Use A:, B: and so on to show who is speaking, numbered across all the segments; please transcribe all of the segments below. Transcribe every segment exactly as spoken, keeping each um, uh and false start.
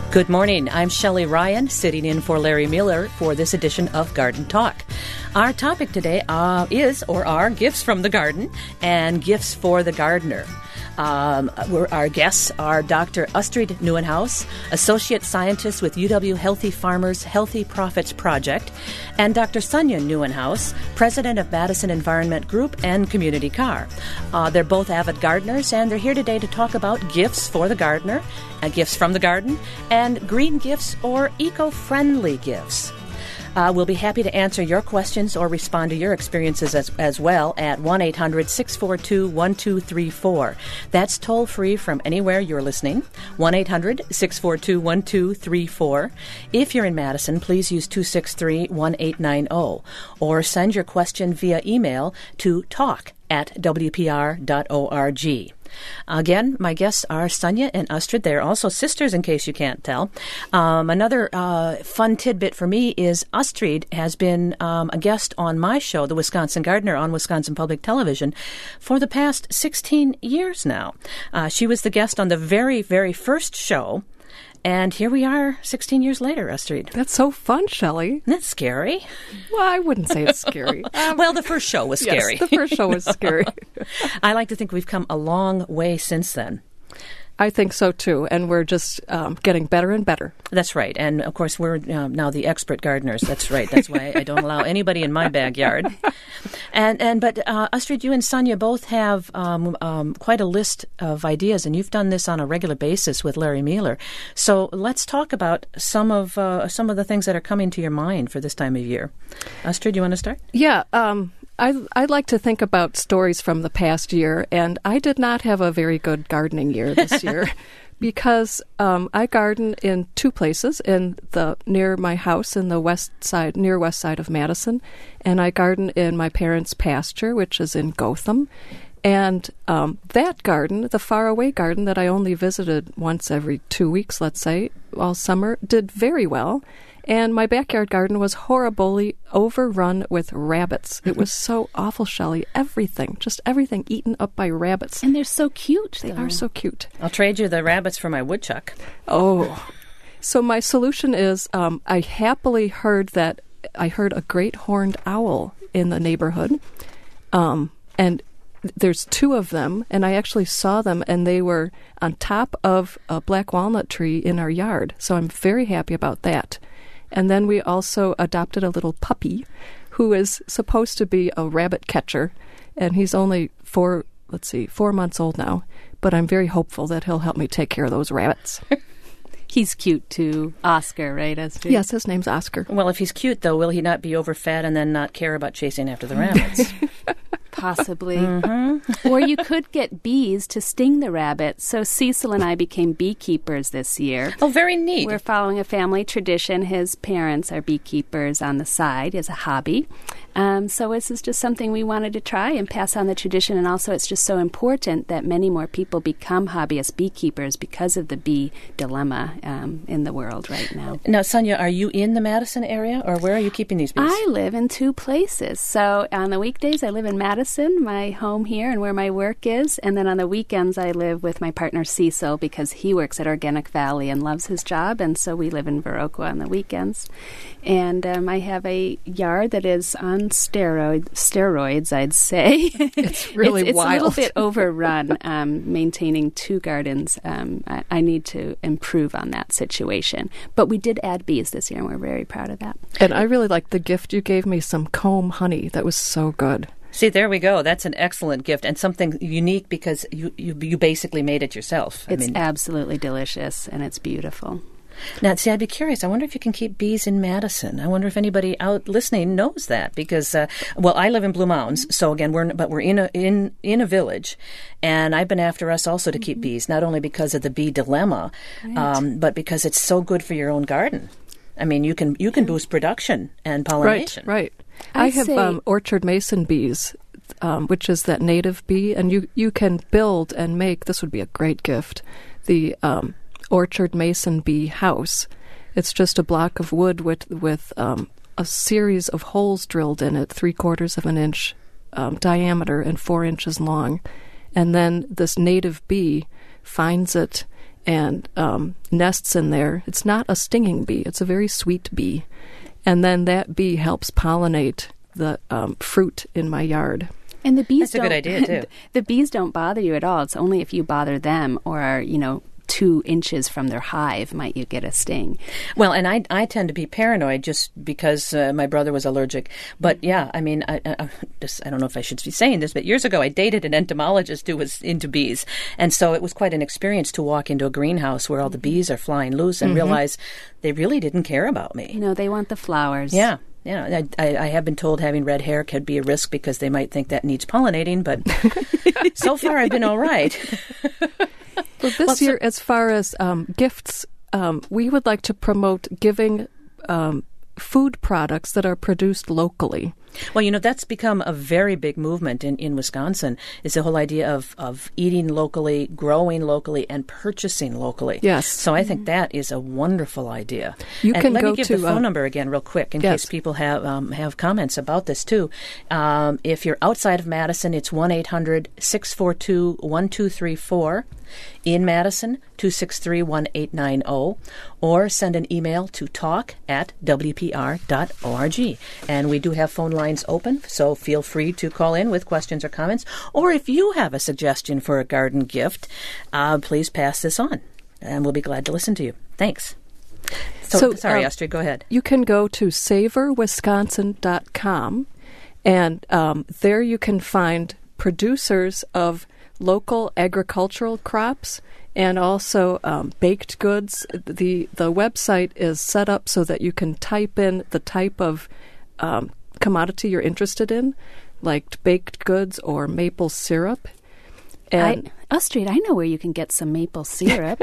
A: Good morning. I'm Shelley Ryan, sitting in for Larry Miller for this edition of Garden Talk. Our topic today uh, is, or are, gifts from the garden and gifts for the gardener. Um, we're, our guests are Doctor Astrid Nieuwenhuis, Associate Scientist with U W Healthy Farmers Healthy Profits Project, and Doctor Sonia Nieuwenhuis, President of Madison Environment Group and Community Car. Uh, they're both avid gardeners, and they're here today to talk about gifts for the gardener, uh, gifts from the garden, and green gifts or eco-friendly gifts. Uh, we'll be happy to answer your questions or respond to your experiences as, as well at one eight hundred six four two one two three four. That's toll-free from anywhere you're listening, one eight hundred six four two one two three four. If you're in Madison, please use two six three one eight nine zero or send your question via email to talk at w p r dot org. Again, my guests are Sonia and Astrid. They're also sisters, in case you can't tell. Um, another uh, fun tidbit for me is Astrid has been um, a guest on my show, The Wisconsin Gardener, on Wisconsin Public Television for the past sixteen years now. Uh, she was the guest on the very, very first show. And here we are sixteen years later, Astrid.
B: That's so fun, Shelley.
A: Isn't that scary?
B: Well, I wouldn't say it's scary.
A: Um, well, the first show was scary.
B: Yes, the first show was scary.
A: I like to think we've come a long way since then.
B: I think so, too. And we're just um, getting better and better. That's
A: right. And, of course, we're uh, now the expert gardeners. That's right. That's why I don't allow anybody in my backyard. And and But, uh, Astrid, you and Sonia both have um, um, quite a list of ideas, and you've done this on a regular basis with Larry Miller. So let's talk about some of uh, some of the things that are coming to your mind for this time of year. Astrid, you want to start?
B: Yeah. Um, I, I like to think about stories from the past year, and I did not have a very good gardening year this year because um, I garden in two places, in the near my house in the west side, near west side of Madison, and I garden in my parents' pasture, which is in Gotham. And um, that garden, the faraway garden that I only visited once every two weeks, let's say, all summer, did very well. And my backyard garden was horribly overrun with rabbits. It was so awful, Shelley. Everything, just everything eaten up by rabbits.
C: And they're so cute.
B: They
C: though.
B: are so cute.
A: I'll trade you the rabbits for my woodchuck.
B: Oh. So my solution is um, I happily heard that I heard a great horned owl in the neighborhood. Um, and there's two of them, and I actually saw them, and they were on top of a black walnut tree in our yard. So I'm very happy about that. And then we also adopted a little puppy who is supposed to be a rabbit catcher, and he's only four, let's see, four months old now. But I'm very hopeful that he'll help me take care of those rabbits.
C: He's cute, too. Oscar, right? Astrid?
B: Yes, his name's Oscar.
A: Well, if he's cute, though, will he not be overfed and then not care about chasing after the rabbits?
C: Possibly.
A: Mm-hmm.
C: Or you could get bees to sting the rabbits. So Cecil and I became beekeepers this year.
A: Oh, very neat.
C: We're following a family tradition. His parents are beekeepers on the side as a hobby. Um, so this is just something we wanted to try and pass on the tradition. And also it's just so important that many more people become hobbyist beekeepers because of the bee dilemma um, in the world right now.
A: Now, Sonia, are you in the Madison area, or where are you keeping these bees?
C: I live in two places. So on the weekdays, I live in Madison, my home here, and where my work is. And then on the weekends, I live with my partner Cecil because he works at Organic Valley and loves his job. And so we live in Viroqua on the weekends. And um, I have a yard that is on steroid, steroids, I'd say.
B: It's really
C: it's, it's
B: wild.
C: It's a little bit overrun, um, maintaining two gardens. Um, I, I need to improve on that situation. But we did add bees this year, and we're very proud of that.
B: And I really liked the gift you gave me, some comb honey. That was so good.
A: See, there we go. That's an excellent gift and something unique because you, you, you basically made it yourself.
C: It's
A: I mean,
C: absolutely delicious, and it's beautiful.
A: Now, see, I'd be curious. I wonder if you can keep bees in Madison. I wonder if anybody out listening knows that because, uh, well, I live in Blue Mounds, so again, we're but we're in a in in a village, and I've been after us also to keep mm-hmm. bees, not only because of the bee dilemma, right. um, but because it's so good for your own garden. I mean, you can you can boost production and pollination.
B: Right, right.
C: I'd
B: I have
C: say-
B: um, orchard mason bees, um, which is that native bee, and you you can build and make. This would be a great gift. The um, orchard mason bee house. It's just a block of wood with with um, a series of holes drilled in it, three quarters of an inch um, diameter and four inches long, and then this native bee finds it and um, nests in there. It's not a stinging bee. It's a very sweet bee. And then that bee helps pollinate the um, fruit in my yard.
C: And the bees
A: That's a
C: don't,
A: good idea, too.
C: The bees don't bother you at all. It's only if you bother them or are, you know, two inches from their hive might you get a sting.
A: Well, and I I tend to be paranoid just because uh, my brother was allergic. But yeah, I mean, I, I, just, I don't know if I should be saying this, but years ago I dated an entomologist who was into bees. And so it was quite an experience to walk into a greenhouse where all the bees are flying loose and mm-hmm. realize they really didn't care about me.
C: You know, they want the flowers.
A: Yeah. Yeah, I, I, I have been told having red hair could be a risk because they might think that needs pollinating, but so far I've been all right.
B: Well, this well, so, year, as far as um, gifts, um, we would like to promote giving um, food products that are produced locally.
A: Well, you know, that's become a very big movement in, in Wisconsin, is the whole idea of, of eating locally, growing locally, and purchasing locally.
B: Yes.
A: So I think that is a wonderful idea.
B: You
A: and
B: can
A: let
B: go
A: me give
B: to,
A: the phone
B: uh,
A: number again real quick in
B: yes.
A: case people have um, have comments about this, too. Um, if you're outside of Madison, it's one eight hundred six four two one two three four. In Madison, two six three one eight nine zero, or send an email to talk at w p r dot org. And we do have phone lines open, so feel free to call in with questions or comments. Or if you have a suggestion for a garden gift, uh, please pass this on, and we'll be glad to listen to you. Thanks. So,
B: so
A: sorry,
B: um,
A: Astrid, go ahead.
B: You can go to savor wisconsin dot com, and um, there you can find producers of local agricultural crops and also um, baked goods. The the website is set up so that you can type in the type of um, commodity you're interested in, like baked goods or maple syrup. And
C: I, Astrid, I know where you can get some maple syrup.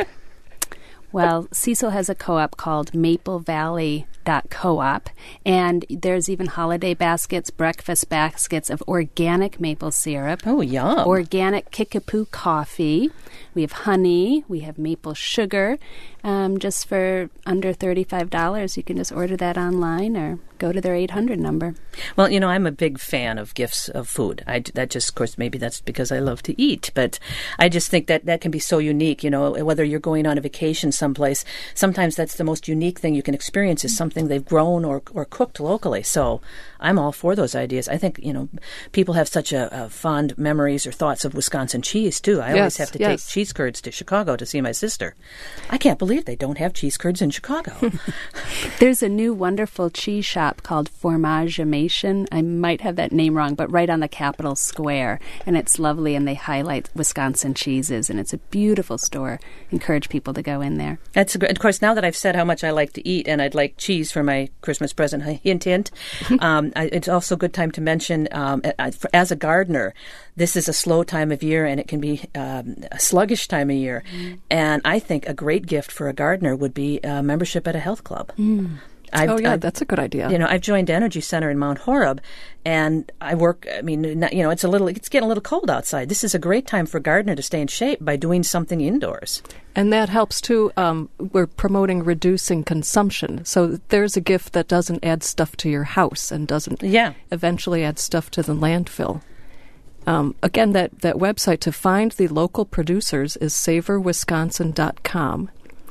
C: Well, Cecil has a co-op called Maple Valley dot co-op, and there's even holiday baskets, breakfast baskets of organic maple syrup.
A: Oh, yum.
C: Organic Kickapoo coffee. We have honey. We have maple sugar. Um, just for under thirty-five dollars, you can just order that online or go to their eight hundred number.
A: Well, you know, I'm a big fan of gifts of food. I, that just, of course, maybe that's because I love to eat, but I just think that that can be so unique, you know, whether you're going on a vacation someplace, sometimes that's the most unique thing you can experience is something they've grown or, or cooked locally. So I'm all for those ideas. I think, you know, people have such a, a fond memories or thoughts of Wisconsin cheese, too. I
B: yes,
A: always have to
B: yes.
A: take cheese curds to Chicago to see my sister. I can't believe they don't have cheese curds in Chicago.
C: There's a new wonderful cheese shop called Fromagemation. I might have that name wrong, but right on the Capitol Square. And it's lovely, and they highlight Wisconsin cheeses, and it's a beautiful store. Encourage people to go in there.
A: That's a good, of course, now that I've said how much I like to eat, and I'd like cheese for my Christmas present, hint, hint, um, I, it's also a good time to mention, um, as a gardener, this is a slow time of year, and it can be um, a sluggish time of year. Mm. And I think a great gift for a gardener would be a membership at a health club.
B: Mm.
A: I've,
B: oh, yeah,
A: I've,
B: that's a good idea.
A: You know, I've joined Energy Center in Mount Horeb, and I work, I mean, you know, it's a little, it's getting a little cold outside. This is a great time for a gardener to stay in shape by doing something indoors.
B: And that helps, too. Um, we're promoting reducing consumption. So there's a gift that doesn't add stuff to your house and doesn't
A: yeah.
B: eventually add stuff to the landfill. Um, again, that, that website to find the local producers is savor wisconsin dot com.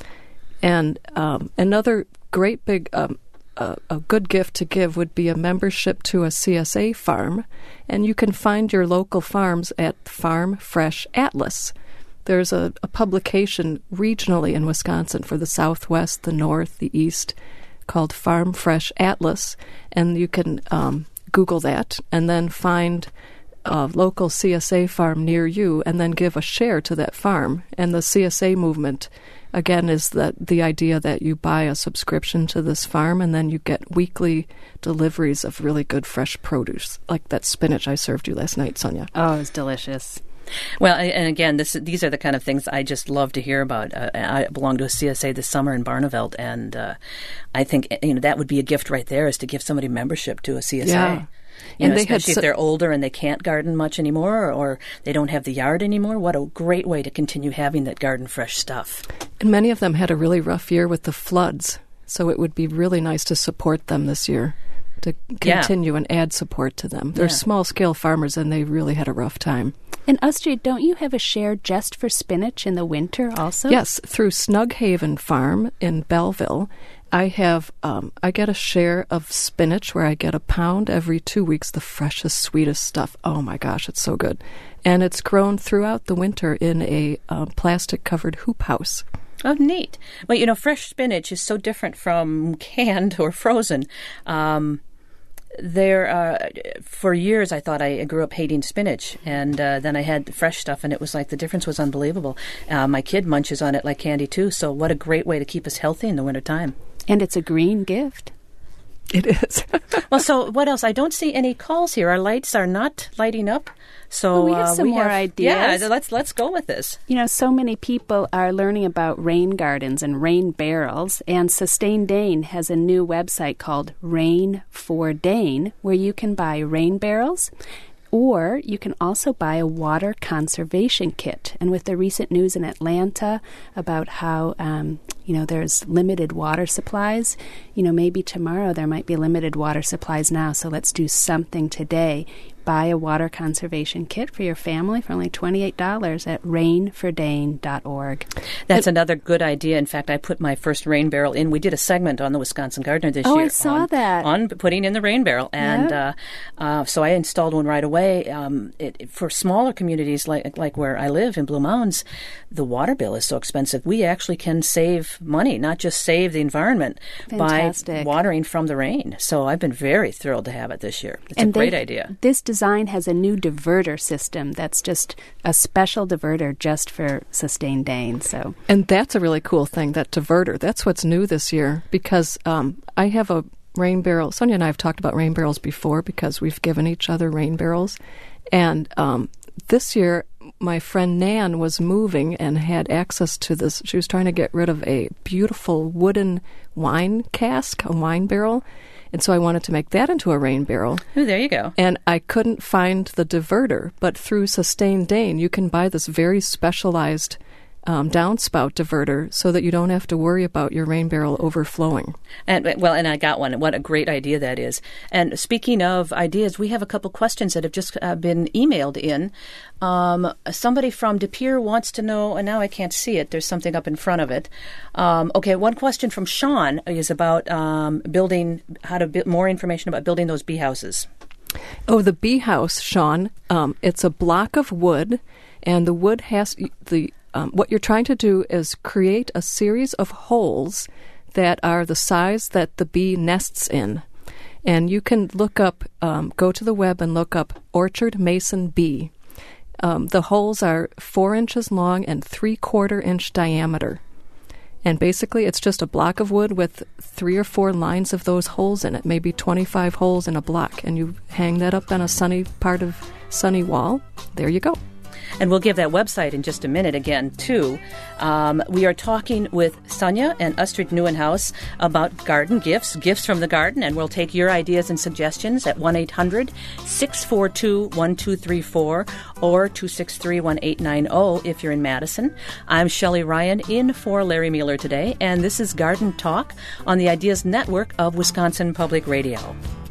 B: And um, another great big, um, uh, a good gift to give would be a membership to a C S A farm. And you can find your local farms at Farm Fresh Atlas. There's a, a publication regionally in Wisconsin for the Southwest, the North, the East, called Farm Fresh Atlas. And you can um, Google that and then find a local C S A farm near you and then give a share to that farm. And the C S A movement, again, is that the idea that you buy a subscription to this farm and then you get weekly deliveries of really good fresh produce, like that spinach I served you last night, Sonia.
C: Oh, it was delicious.
A: Well, and again, this these are the kind of things I just love to hear about. Uh, I belong to a C S A this summer in Barneveld, and uh, I think you know that would be a gift right there, is to give somebody membership to a C S A.
B: Yeah.
A: You
B: and
A: know,
B: they
A: especially
B: had
A: if they're older and they can't garden much anymore, or, or they don't have the yard anymore. What a great way to continue having that garden fresh stuff.
B: And many of them had a really rough year with the floods, so it would be really nice to support them this year, to continue yeah. and add support to them. They're
A: yeah.
B: small-scale farmers, and they really had a rough time.
C: And Astrid, don't you have a share just for spinach in the winter also?
B: Yes, through Snug Haven Farm in Belleville. I have, um, I get a share of spinach where I get a pound every two weeks, the freshest, sweetest stuff. Oh my gosh, it's so good. And it's grown throughout the winter in a uh, plastic-covered hoop house.
A: Oh, neat. Well, you know, fresh spinach is so different from canned or frozen. Um, there, uh, for years, I thought I grew up hating spinach, and uh, then I had fresh stuff, and it was like the difference was unbelievable. Uh, my kid munches on it like candy, too, so what a great way to keep us healthy in the wintertime.
C: And it's a green gift.
B: It is.
A: Well, so what else? I don't see any calls here. Our lights are not lighting up. So
C: well, we have some
A: uh, we
C: more
A: have,
C: ideas.
A: Yeah, let's let's go with this.
C: You know, so many people are learning about rain gardens and rain barrels, and Sustain Dane has a new website called Rain for Dane, where you can buy rain barrels. Or you can also buy a water conservation kit. And with the recent news in Atlanta about how, um, you know, there's limited water supplies, you know, maybe tomorrow there might be limited water supplies now. So let's do something today. Buy a water conservation kit for your family for only twenty-eight dollars at rain for dane dot org.
A: That's
C: it,
A: another good idea. In fact, I put my first rain barrel in. We did a segment on the Wisconsin Gardener this
C: oh,
A: year.
C: I saw
A: on,
C: that.
A: On putting in the rain barrel. And
C: yep.
A: uh, uh, so I installed one right away. Um, it, for smaller communities like, like where I live in Blue Mountains, the water bill is so expensive. We actually can save money, not just save the environment,
C: Fantastic.
A: by watering from the rain. So I've been very thrilled to have it this year. It's
C: and
A: a great
C: they,
A: idea.
C: This design has a new diverter system that's just a special diverter just for Sustain Dane. So,
B: and that's a really cool thing, that diverter. That's what's new this year, because um, I have a rain barrel. Sonia and I have talked about rain barrels before because we've given each other rain barrels. And um, this year, my friend Nan was moving and had access to this. She was trying to get rid of a beautiful wooden wine cask, a wine barrel. And so I wanted to make that into a rain barrel.
A: Oh, there you go.
B: And I couldn't find the diverter. But through Sustain Dane, you can buy this very specialized um, downspout diverter so that you don't have to worry about your rain barrel overflowing.
A: And well, and I got one. What a great idea that is. And speaking of ideas, we have a couple questions that have just uh, been emailed in. Um, somebody from De Pere wants to know, and now I can't see it. There's something up in front of it. Um, okay, one question from Sean is about um, building, how to build more information about building those bee houses.
B: Oh, the bee house, Sean. Um, it's a block of wood, and the wood has the. Um, what you're trying to do is create a series of holes that are the size that the bee nests in. And you can look up, um, go to the web and look up Orchard Mason Bee. Um, the holes are four inches long and three-quarter inch diameter. And basically it's just a block of wood with three or four lines of those holes in it, maybe twenty-five holes in a block. And you hang that up on a sunny part of sunny wall. There you go.
A: And we'll give that website in just a minute again, too. Um, we are talking with Sonia and Astrid Nieuwenhuis about garden gifts, gifts from the garden, and we'll take your ideas and suggestions at one eight hundred six four two one two three four or two six three one eight nine zero if you're in Madison. I'm Shelley Ryan in for Larry Mueller today, and this is Garden Talk on the Ideas Network of Wisconsin Public Radio.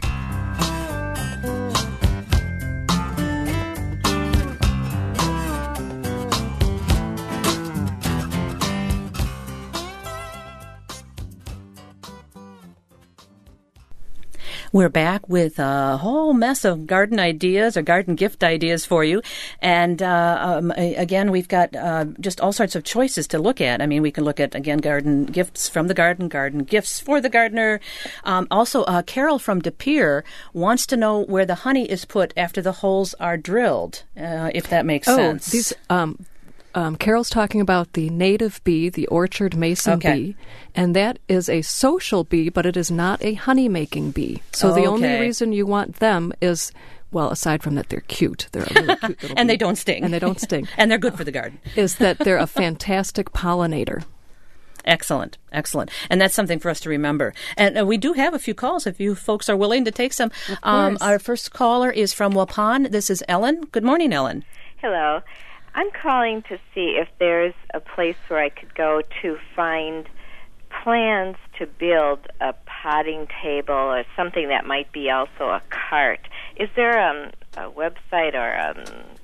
A: We're back with a whole mess of garden ideas or garden gift ideas for you. And uh, um, again, we've got uh, just all sorts of choices to look at. I mean, we can look at, again, garden gifts from the garden, garden gifts for the gardener. Um, also, uh, Carol from De Pere wants to know where the honey is put after the holes are drilled, uh, if that makes
B: oh,
A: sense.
B: These, um, Um, Carol's talking about the native bee, the Orchard Mason
A: okay.
B: bee, and that is a social bee, but it is not a honey-making bee. So
A: oh,
B: the only
A: okay.
B: reason you want them is, well, aside from that they're cute, they're a really cute little
A: and
B: bee.
A: they don't sting.
B: And they don't sting.
A: And they're good for the garden.
B: Is that they're a fantastic pollinator.
A: Excellent, excellent. And that's something for us to remember. And uh, we do have a few calls if you folks are willing to take some.
C: Of course.
A: Um, our first caller is from Waupun. This is Ellen. Good morning, Ellen.
D: Hello. I'm calling to see if there's a place where I could go to find plans to build a potting table or something that might be also a cart. Is there um, a website or um, a,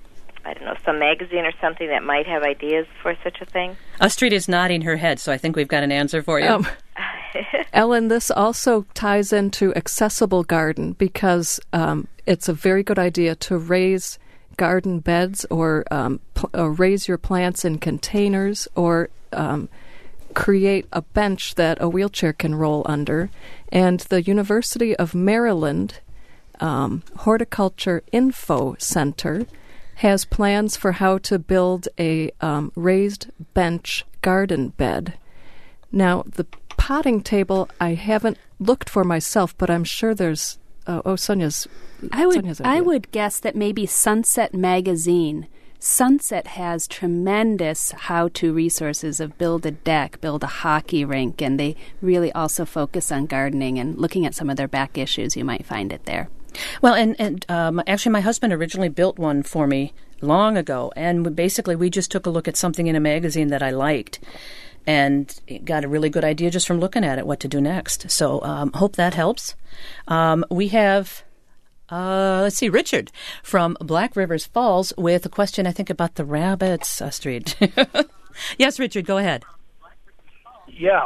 D: I don't know, some magazine or something that might have ideas for such a thing?
A: Astrid is nodding her head, so I think we've got an answer for you. Um,
B: Ellen, this also ties into accessible garden because um, it's a very good idea to raise garden beds or, um, pl- or raise your plants in containers or um, create a bench that a wheelchair can roll under. And the University of Maryland um, Horticulture Info Center has plans for how to build a um, raised bench garden bed. Now, the potting table I haven't looked for myself, but I'm sure there's. Uh, oh, Sonia's.
C: I would.
B: Sonia's
C: I would guess that maybe Sunset Magazine. Sunset has tremendous how-to resources of build a deck, build a hockey rink, and they really also focus on gardening and looking at some of their back issues. You might find it there.
A: Well, and, and um, actually my husband originally built one for me long ago, and we basically we just took a look at something in a magazine that I liked and got a really good idea just from looking at it what to do next. So um, hope that helps. Um, we have, uh, let's see, Richard from Black Rivers Falls with a question, I think, about the rabbits, Astrid. Yes, Richard, go ahead.
E: Yeah.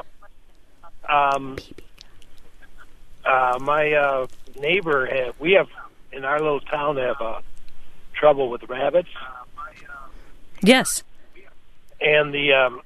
E: Um, uh, my... Uh, neighbor have we have in our little town have uh, trouble with rabbits.
A: Yes.
E: And the um,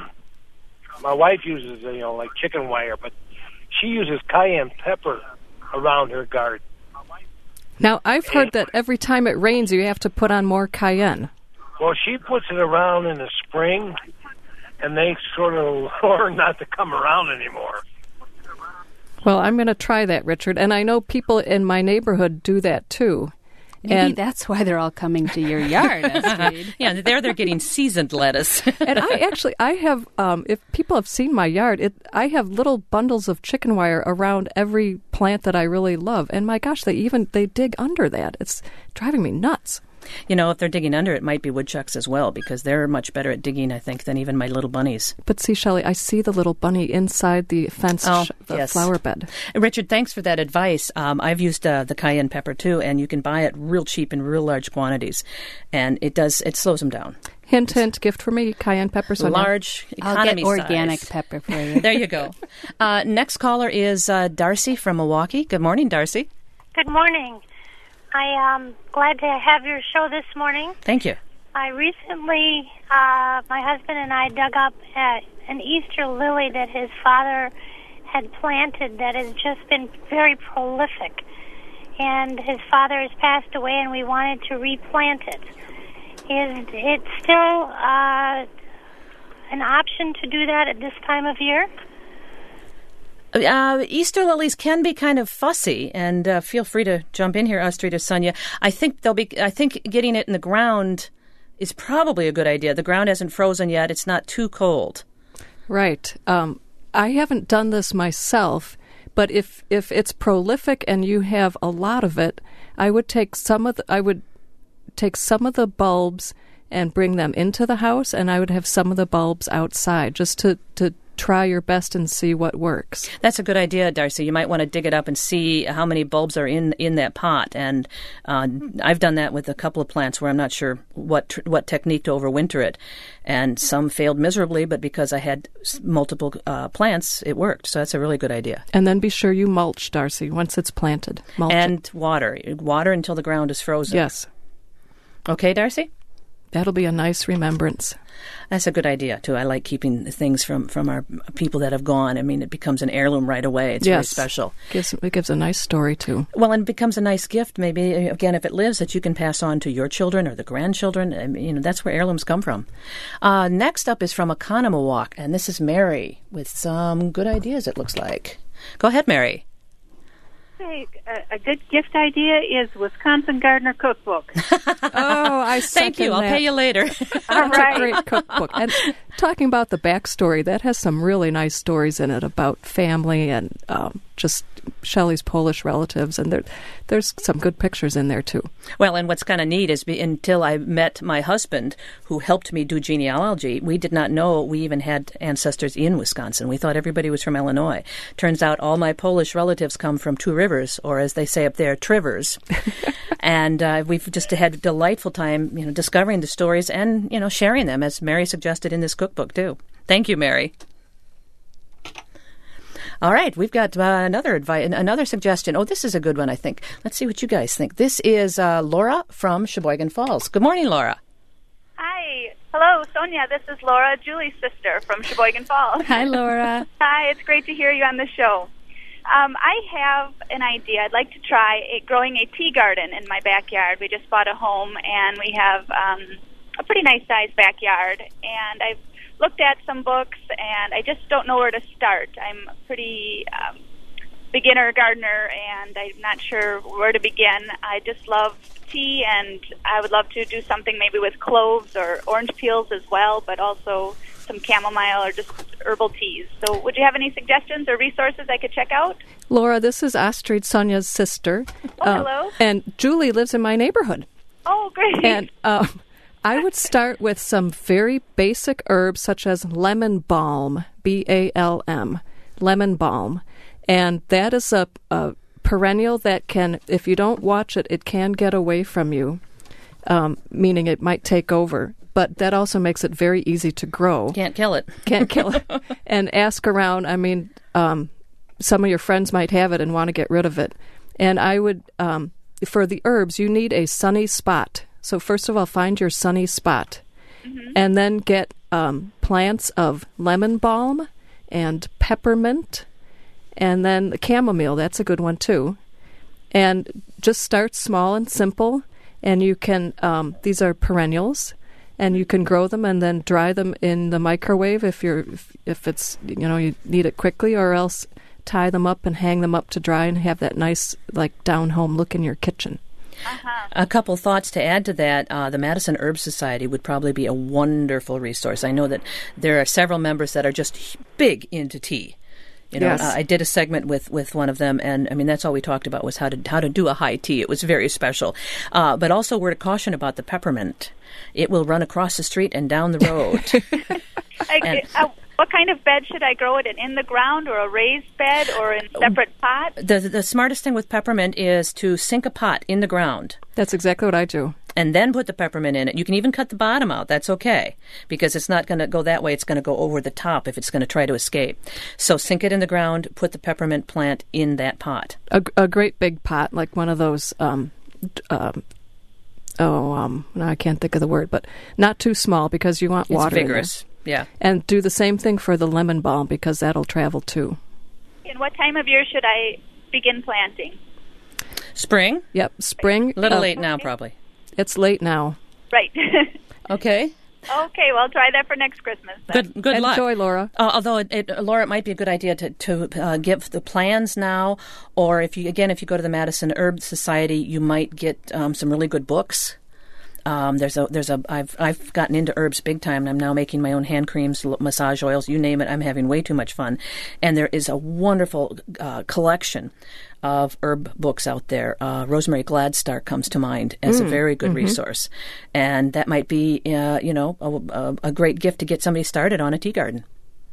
E: my wife uses you know like chicken wire, but she uses cayenne pepper around her garden.
B: Now I've heard and, that every time it rains, you have to put on more cayenne.
E: Well, she puts it around in the spring, and they sort of learn not to come around anymore.
B: Well, I'm going to try that, Richard. And I know people in my neighborhood do that, too.
C: Maybe
B: and
C: that's why they're all coming to your yard, Astrid.
A: Yeah, there they're getting seasoned lettuce.
B: And I actually, I have, um, if people have seen my yard, it, I have little bundles of chicken wire around every plant that I really love. And my gosh, they even, they dig under that. It's driving me nuts.
A: You know, if they're digging under, it might be woodchucks as well, because they're much better at digging, I think, than even my little bunnies.
B: But see, Shelley, I see the little bunny inside the fenced
A: oh,
B: sh- the
A: yes.
B: flower bed.
A: Richard, thanks for that advice. Um, I've used uh, the cayenne pepper, too, and you can buy it real cheap in real large quantities. And it does, it slows them down.
B: Hint, hint, gift for me, cayenne pepper. So
A: large economy
C: I'll get organic
A: size.
C: pepper for you.
A: There you go. Uh, next caller is uh, Darcy from Milwaukee. Good morning, Darcy.
F: Good morning. I am glad to have your show this morning.
A: Thank you.
F: I recently, uh, my husband and I dug up uh, an Easter lily that his father had planted that has just been very prolific. And his father has passed away, and we wanted to replant it. Is it still uh, an option to do that at this time of year?
A: Uh, Easter lilies can be kind of fussy, and uh, feel free to jump in here, Astrid or Sonia. I think they'll be. I think getting it in the ground is probably a good idea. The ground hasn't frozen yet; it's not too cold.
B: Right. Um, I haven't done this myself, but if if it's prolific and you have a lot of it, I would take some of the, I would take some of the bulbs and bring them into the house, and I would have some of the bulbs outside just to to. try your best and see what works.
A: That's a good idea, Darcy. You might want to dig it up and see how many bulbs are in, in that pot. And uh, I've done that with a couple of plants where I'm not sure what what technique to overwinter it. And some failed miserably, but because I had multiple uh, plants, it worked. So that's a really good idea.
B: And then be sure you mulch, Darcy, once it's planted. Mulch
A: and
B: it.
A: water. Water until the ground is frozen.
B: Yes.
A: Okay, Darcy?
B: That'll be a nice remembrance.
A: That's a good idea, too. I like keeping things from, from our people that have gone. I mean, it becomes an heirloom right away. It's
B: yes.
A: very special.
B: Gives, it gives a nice story, too.
A: Well, and it becomes a nice gift, maybe, again, if it lives, that you can pass on to your children or the grandchildren. I mean, you know, that's where heirlooms come from. Uh, next up is from Economawalk, and this is Mary with some good ideas, it looks like. Go ahead, Mary.
G: A, a good gift idea is Wisconsin Gardener Cookbook.
B: Oh, I
A: Thank you.
B: that.
A: I'll pay you later.
G: All
B: That's
G: right.
B: a great cookbook. And talking about the backstory, that has some really nice stories in it about family and um, just Shelley's Polish relatives, and there, there's some good pictures in there, too.
A: Well, and what's kind of neat is be, until I met my husband, who helped me do genealogy, we did not know we even had ancestors in Wisconsin. We thought everybody was from Illinois. Turns out all my Polish relatives come from Two Rivers, or as they say up there, Trivers. And uh, we've just had a delightful time, you know, discovering the stories and, you know, sharing them, as Mary suggested in this cookbook, too. Thank you, Mary. All right, we've got uh, another advice, another suggestion. Oh, this is a good one, I think. Let's see what you guys think. This is uh, Laura from Sheboygan Falls. Good morning, Laura.
H: Hi. Hello, Sonia. This is Laura, Julie's sister from Sheboygan Falls.
C: Hi, Laura.
H: Hi, it's great to hear you on the show. Um, I have an idea. I'd like to try a, growing a tea garden in my backyard. We just bought a home, and we have um, a pretty nice-sized backyard, and I've looked at some books, and I just don't know where to start. I'm a pretty um, beginner gardener, and I'm not sure where to begin. I just love tea, and I would love to do something maybe with cloves or orange peels as well, but also some chamomile or just herbal teas. So would you have any suggestions or resources I could check out?
B: Laura, this is Astrid, Sonia's sister.
H: Oh, uh, hello.
B: And Julie lives in my neighborhood.
H: Oh, great.
B: And uh, I would start with some very basic herbs such as lemon balm, B A L M, lemon balm. And that is a, a perennial that can, if you don't watch it, it can get away from you, um, meaning it might take over. But that also makes it very easy to grow.
A: Can't kill it.
B: Can't kill it. And ask around. I mean, um, some of your friends might have it and want to get rid of it. And I would, um, for the herbs, you need a sunny spot. So first of all, find your sunny spot. Mm-hmm. And then get um, plants of lemon balm and peppermint. And then the chamomile, that's a good one too. And just start small and simple. And you can, um, these are perennials. And you can grow them and then dry them in the microwave if you're if, if it's you know you need it quickly, or else tie them up and hang them up to dry and have that nice like down home look in your kitchen.
H: Uh-huh.
A: A couple thoughts to add to that. Uh, the Madison Herb Society would probably be a wonderful resource. I know that there are several members that are just big into tea. You know,
B: yes.
A: uh, I did a segment with, with one of them, and I mean that's all we talked about was how to how to do a high tea. It was very special, uh, but also word of caution about the peppermint. It will run across the street and down the road.
H: I,
A: and,
H: uh, what kind of bed should I grow it in? In the ground, or a raised bed, or in a separate pot?
A: The the smartest thing with peppermint is to sink a pot in the ground.
B: That's exactly what I do.
A: And then put the peppermint in it. You can even cut the bottom out. That's okay, because it's not going to go that way. It's going to go over the top if it's going to try to escape. So sink it in the ground, put the peppermint plant in that pot.
B: A, a great big pot, like one of those, um, um, oh, um, no, I can't think of the word, but not too small because you want water.
A: It's vigorous, yeah.
B: And do the same thing for the lemon balm because that'll travel too.
H: And what time of year should I begin planting?
A: Spring?
B: Yep, spring.
A: A little
B: uh,
A: late now, probably.
B: It's late now.
H: Right.
A: Okay.
H: Okay, well, I'll try that for next Christmas then.
A: Good, good luck.
B: Enjoy, Laura.
A: Uh, although, it, it, Laura, it might be a good idea to, to uh, give the plans now, or if you, again, if you go to the Madison Herb Society, you might get um, some really good books. Um, there's a, there's a, I've, I've gotten into herbs big time. I'm now making my own hand creams, massage oils, you name it. I'm having way too much fun. And there is a wonderful uh, collection of herb books out there. Uh, Rosemary Gladstar comes to mind as mm, a very good mm-hmm. resource. And that might be, uh, you know, a, a great gift to get somebody started on a tea garden.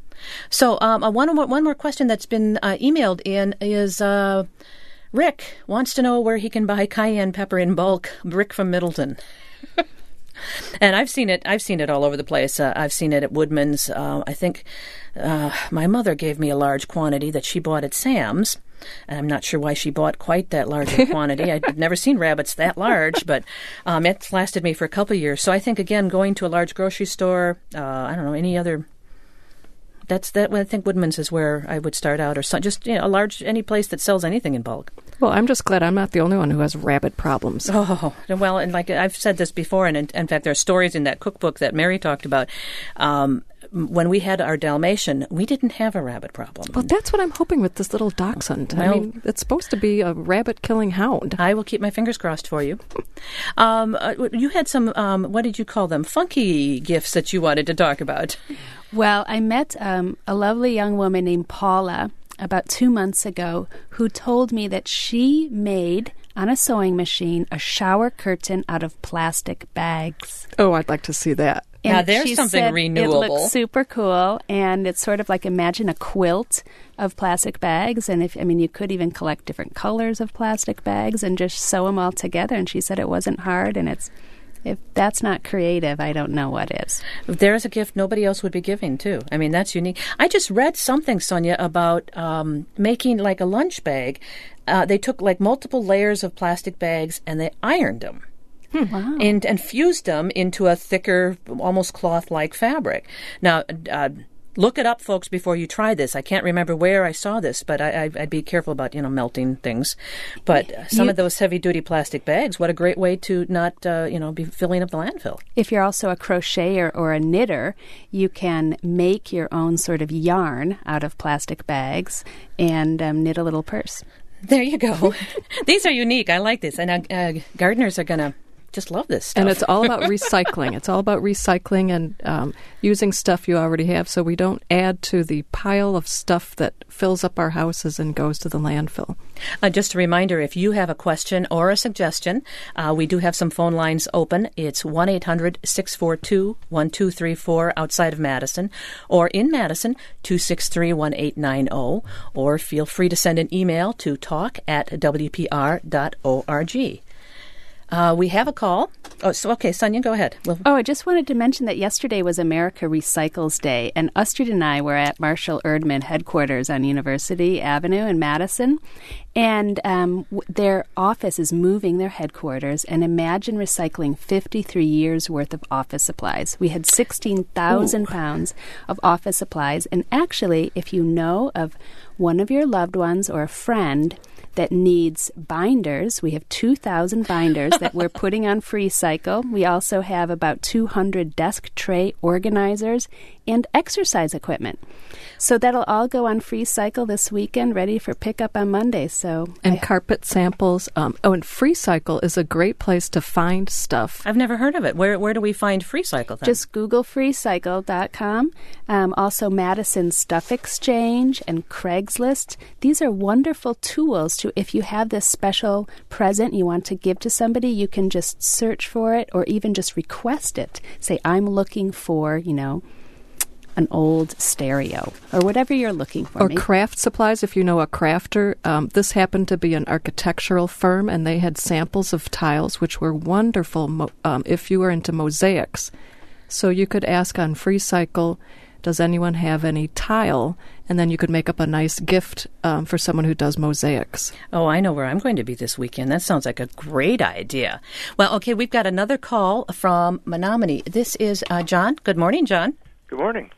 A: So um, one, more, one more question that's been uh, emailed in is... Uh, Rick wants to know where he can buy cayenne pepper in bulk. Rick from Middleton. And I've seen it. I've seen it all over the place. Uh, I've seen it at Woodman's. Uh, I think uh, my mother gave me a large quantity that she bought at Sam's. And I'm not sure why she bought quite that large a quantity. I've never seen rabbits that large, but um, it's lasted me for a couple of years. So I think, again, going to a large grocery store, uh, I don't know, any other... That's that. I think Woodman's is where I would start out, or some, just you know, a large any place that sells anything in bulk.
B: Well, I'm just glad I'm not the only one who has rabbit problems.
A: Oh, well, and like I've said this before, and in, in fact, there are stories in that cookbook that Mary talked about. Um, when we had our Dalmatian, we didn't have a rabbit problem.
B: Well, that's what I'm hoping with this little dachshund.
A: Well,
B: I mean, it's supposed to be a rabbit-killing hound.
A: I will keep my fingers crossed for you. Um, uh, you had some, um, what did you call them, funky gifts that you wanted to talk about.
C: Well, I met um, a lovely young woman named Paula about two months ago who told me that she made, on a sewing machine, a shower curtain out of plastic bags.
B: Oh, I'd like to see that.
C: And
A: now there's
C: she
A: something
C: said
A: renewable.
C: It looks super cool, and it's sort of like, imagine a quilt of plastic bags. And if I mean, you could even collect different colors of plastic bags and just sew them all together. And she said it wasn't hard, and it's if that's not creative, I don't know what is.
A: There is a gift nobody else would be giving, too. I mean, that's unique. I just read something, Sonia, about um, making like a lunch bag. Uh, they took like multiple layers of plastic bags and they ironed them.
C: Hmm. Wow.
A: And, and fused them into a thicker, almost cloth-like fabric. Now, uh, look it up, folks, before you try this. I can't remember where I saw this, but I, I, I'd be careful about, you know, melting things. But uh, some
C: you,
A: of those heavy-duty plastic bags, what a great way to not, uh, you know, be filling up the landfill. If
C: you're also a crocheter or a knitter, you can make your own sort of yarn out of plastic bags and um, knit a little purse.
A: There you go. These are unique. I like this. And uh, uh, gardeners are going to just love this stuff.
B: And it's all about recycling. It's all about recycling and um, using stuff you already have so we don't add to the pile of stuff that fills up our houses and goes to the landfill.
A: Uh, just a reminder, if you have a question or a suggestion, uh, we do have some phone lines open. It's one eight hundred six four two one two three four outside of Madison, or in Madison, two six three one eight nine zero, or feel free to send an email to talk at w p r dot org. Uh, we have a call. Oh, so okay, Sonia, go ahead. We'll...
C: Oh, I just wanted to mention that yesterday was America Recycles Day, and Astrid and I were at Marshall Erdman headquarters on University Avenue in Madison, and um, w- their office is moving their headquarters, and imagine recycling fifty-three years' worth of office supplies. We had sixteen thousand pounds of office supplies, and actually, if you know of one of your loved ones or a friend that needs binders. We have two thousand binders that we're putting on FreeCycle. We also have about two hundred desk tray organizers and exercise equipment. So that'll all go on FreeCycle this weekend, ready for pickup on Monday. So
B: And
C: I,
B: carpet samples. Um, oh, and FreeCycle is a great place to find stuff.
A: I've never heard of it. Where where do we find FreeCycle then?
C: Just Google free cycle dot com. Um, also Madison Stuff Exchange and Craigslist. These are wonderful tools to, if you have this special present you want to give to somebody, you can just search for it or even just request it. Say, I'm looking for, you know, an old stereo or whatever you're looking for.
B: Or
C: Maybe.
B: craft supplies, if you know a crafter. Um, this happened to be an architectural firm, and they had samples of tiles, which were wonderful mo- um, if you were into mosaics. So you could ask on FreeCycle, does anyone have any tile? And then you could make up a nice gift um, for someone who does mosaics.
A: Oh, I know where I'm going to be this weekend. That sounds like a great idea. Well, okay, we've got another call from Menominee. This is uh, John. Good morning, John.
I: Good morning.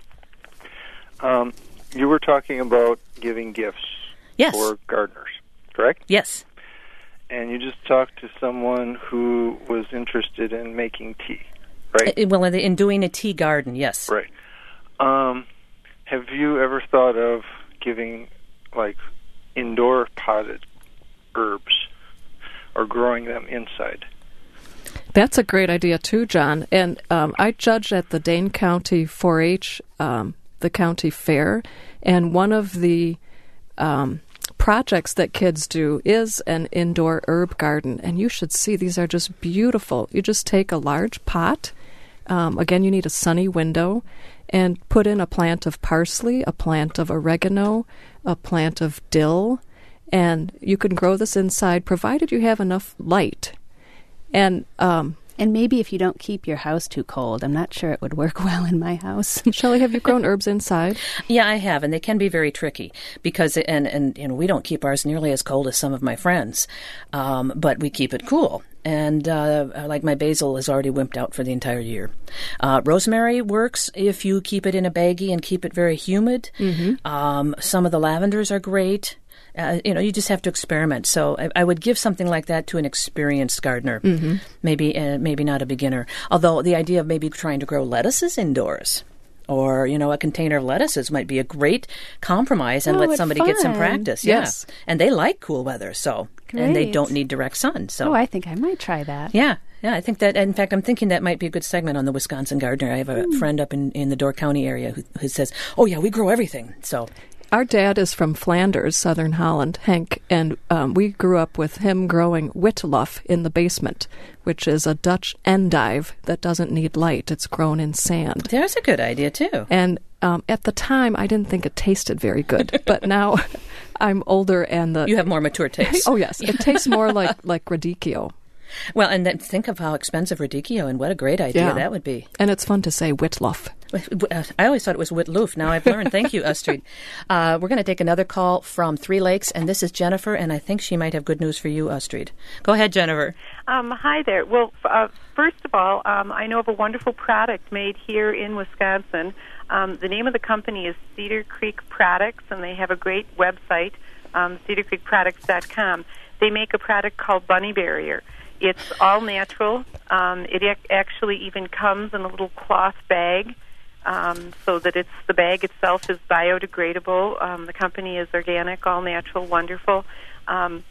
I: Um, you were talking about giving gifts
A: yes.
I: for gardeners, correct?
A: Yes.
I: And you just talked to someone who was interested in making tea, right?
A: Uh, well, in doing a tea garden, yes.
I: Right. Um, have you ever thought of giving, like, indoor potted herbs or growing them inside?
B: That's a great idea, too, John. And um, I judged at the Dane County four H, um, the county fair, and one of the um, projects that kids do is an indoor herb garden. And you should see, these are just beautiful. You just take a large pot. Um, again, you need a sunny window, and put in a plant of parsley, a plant of oregano, a plant of dill, and you can grow this inside provided you have enough light. And um,
C: and maybe if you don't keep your house too cold. I'm not sure it would work well in my house.
B: Shelley, have you grown herbs inside?
A: Yeah, I have, and they can be very tricky because, and and you know, we don't keep ours nearly as cold as some of my friends, um, but we keep it cool. And uh, like my basil is already wimped out for the entire year. Uh, rosemary works if you keep it in a baggie and keep it very humid. Mm-hmm. Um, some of the lavenders are great. Uh, you know, you just have to experiment. So I, I would give something like that to an experienced gardener, mm-hmm. maybe uh, maybe not a beginner. Although the idea of maybe trying to grow lettuces indoors, or, you know, a container of lettuces might be a great compromise and
C: oh,
A: let somebody
C: fun.
A: get some practice.
B: Yes.
A: Yeah. And they like cool weather, so
C: Great.
A: And they don't need direct sun. So
C: oh, I think I might try that.
A: Yeah. Yeah, I think that, in fact, I'm thinking that might be a good segment on the Wisconsin Gardener. I have a mm. friend up in, in the Door County area who, who says, oh, yeah, we grow everything. So
B: our dad is from Flanders, southern Holland, Henk, and um, we grew up with him growing witlof in the basement, which is a Dutch endive that doesn't need light. It's grown in sand.
A: There's a good idea, too.
B: And um, at the time, I didn't think it tasted very good, but now I'm older and the...
A: You have more mature taste.
B: Oh, yes. It tastes more like, like radicchio.
A: Well, and then think of how expensive radicchio, and what a great idea
B: Yeah.
A: that would be.
B: And it's fun to say witlof.
A: I always thought it was Witloof. Now I've learned. Thank you, Astrid. Uh, we're going to take another call from Three Lakes, and this is Jennifer, and I think she might have good news for you, Astrid. Go ahead, Jennifer.
G: Um, hi there. Well, uh, first of all, um, I know of a wonderful product made here in Wisconsin. Um, the name of the company is Cedar Creek Products, and they have a great website, um, cedar creek products dot com. They make a product called Bunny Barrier. It's all natural. Um, it ac- actually even comes in a little cloth bag, um, so that it's the bag itself is biodegradable. Um, the company is organic, all natural, wonderful. Um,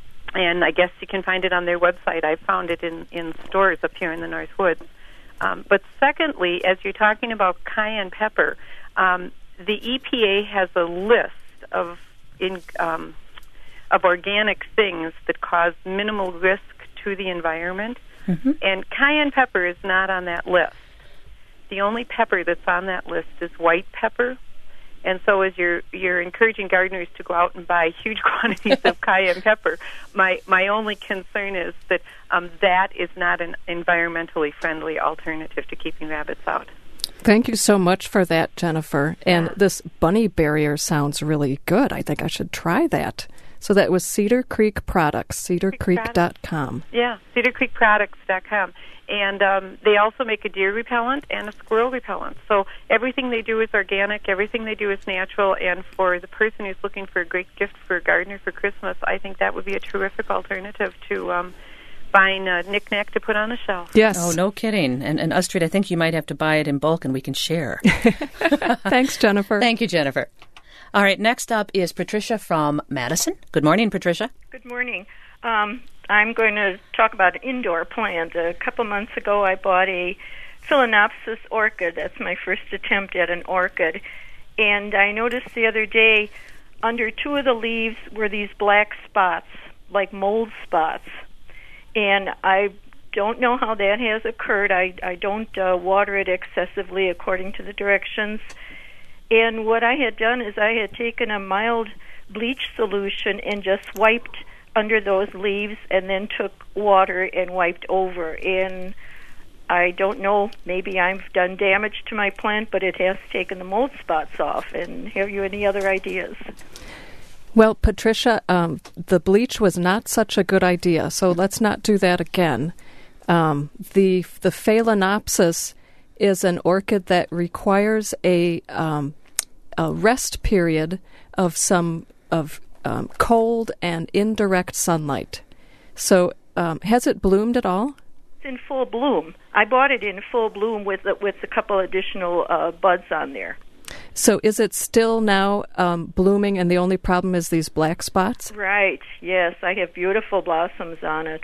G: and I guess you can find it on their website. I found it in, in stores up here in the North Woods. Um, but secondly, as you're talking about cayenne pepper, um, the E P A has a list of in, um, of organic things that cause minimal risk to the environment, mm-hmm. and cayenne pepper is not on that list. The only pepper that's on that list is white pepper, and so as you're you're encouraging gardeners to go out and buy huge quantities of cayenne pepper, my my only concern is that um, that is not an environmentally friendly alternative to keeping rabbits out.
B: Thank you so much for that, Jennifer. And
G: Yeah.
B: this bunny barrier sounds really good. I think I should try that. So that was Cedar Creek Products, cedar creek dot com.
G: Yeah, cedar creek products dot com. And um, they also make a deer repellent and a squirrel repellent. So everything they do is organic, everything they do is natural, and for the person who's looking for a great gift for a gardener for Christmas, I think that would be a terrific alternative to um, buying a knick-knack to put on a shelf.
B: Yes.
A: Oh, no kidding. And, and Astrid, I think you might have to buy it in bulk and we can share.
B: Thanks, Jennifer.
A: Thank you, Jennifer. All right, next up is Patricia from Madison. Good morning, Patricia.
J: Good morning. Um, I'm going to talk about an indoor plant. A couple months ago, I bought a Phalaenopsis orchid. That's my first attempt at an orchid. And I noticed the other day, under two of the leaves were these black spots, like mold spots. And I don't know how that has occurred. I, I don't uh, water it excessively according to the directions. And what I had done is I had taken a mild bleach solution and just wiped under those leaves and then took water and wiped over. And I don't know, maybe I've done damage to my plant, but it has taken the mold spots off. And have you any other ideas?
B: Well, Patricia, um, the bleach was not such a good idea, so let's not do that again. Um, the the Phalaenopsis is an orchid that requires a um, a rest period of some of um, cold and indirect sunlight. So, um, has it bloomed at all?
J: It's in full bloom. I bought it in full bloom with with a couple additional uh, buds on there.
B: So, is it still now um, blooming, and the only problem is these black spots?
J: Right. Yes, I have beautiful blossoms on it.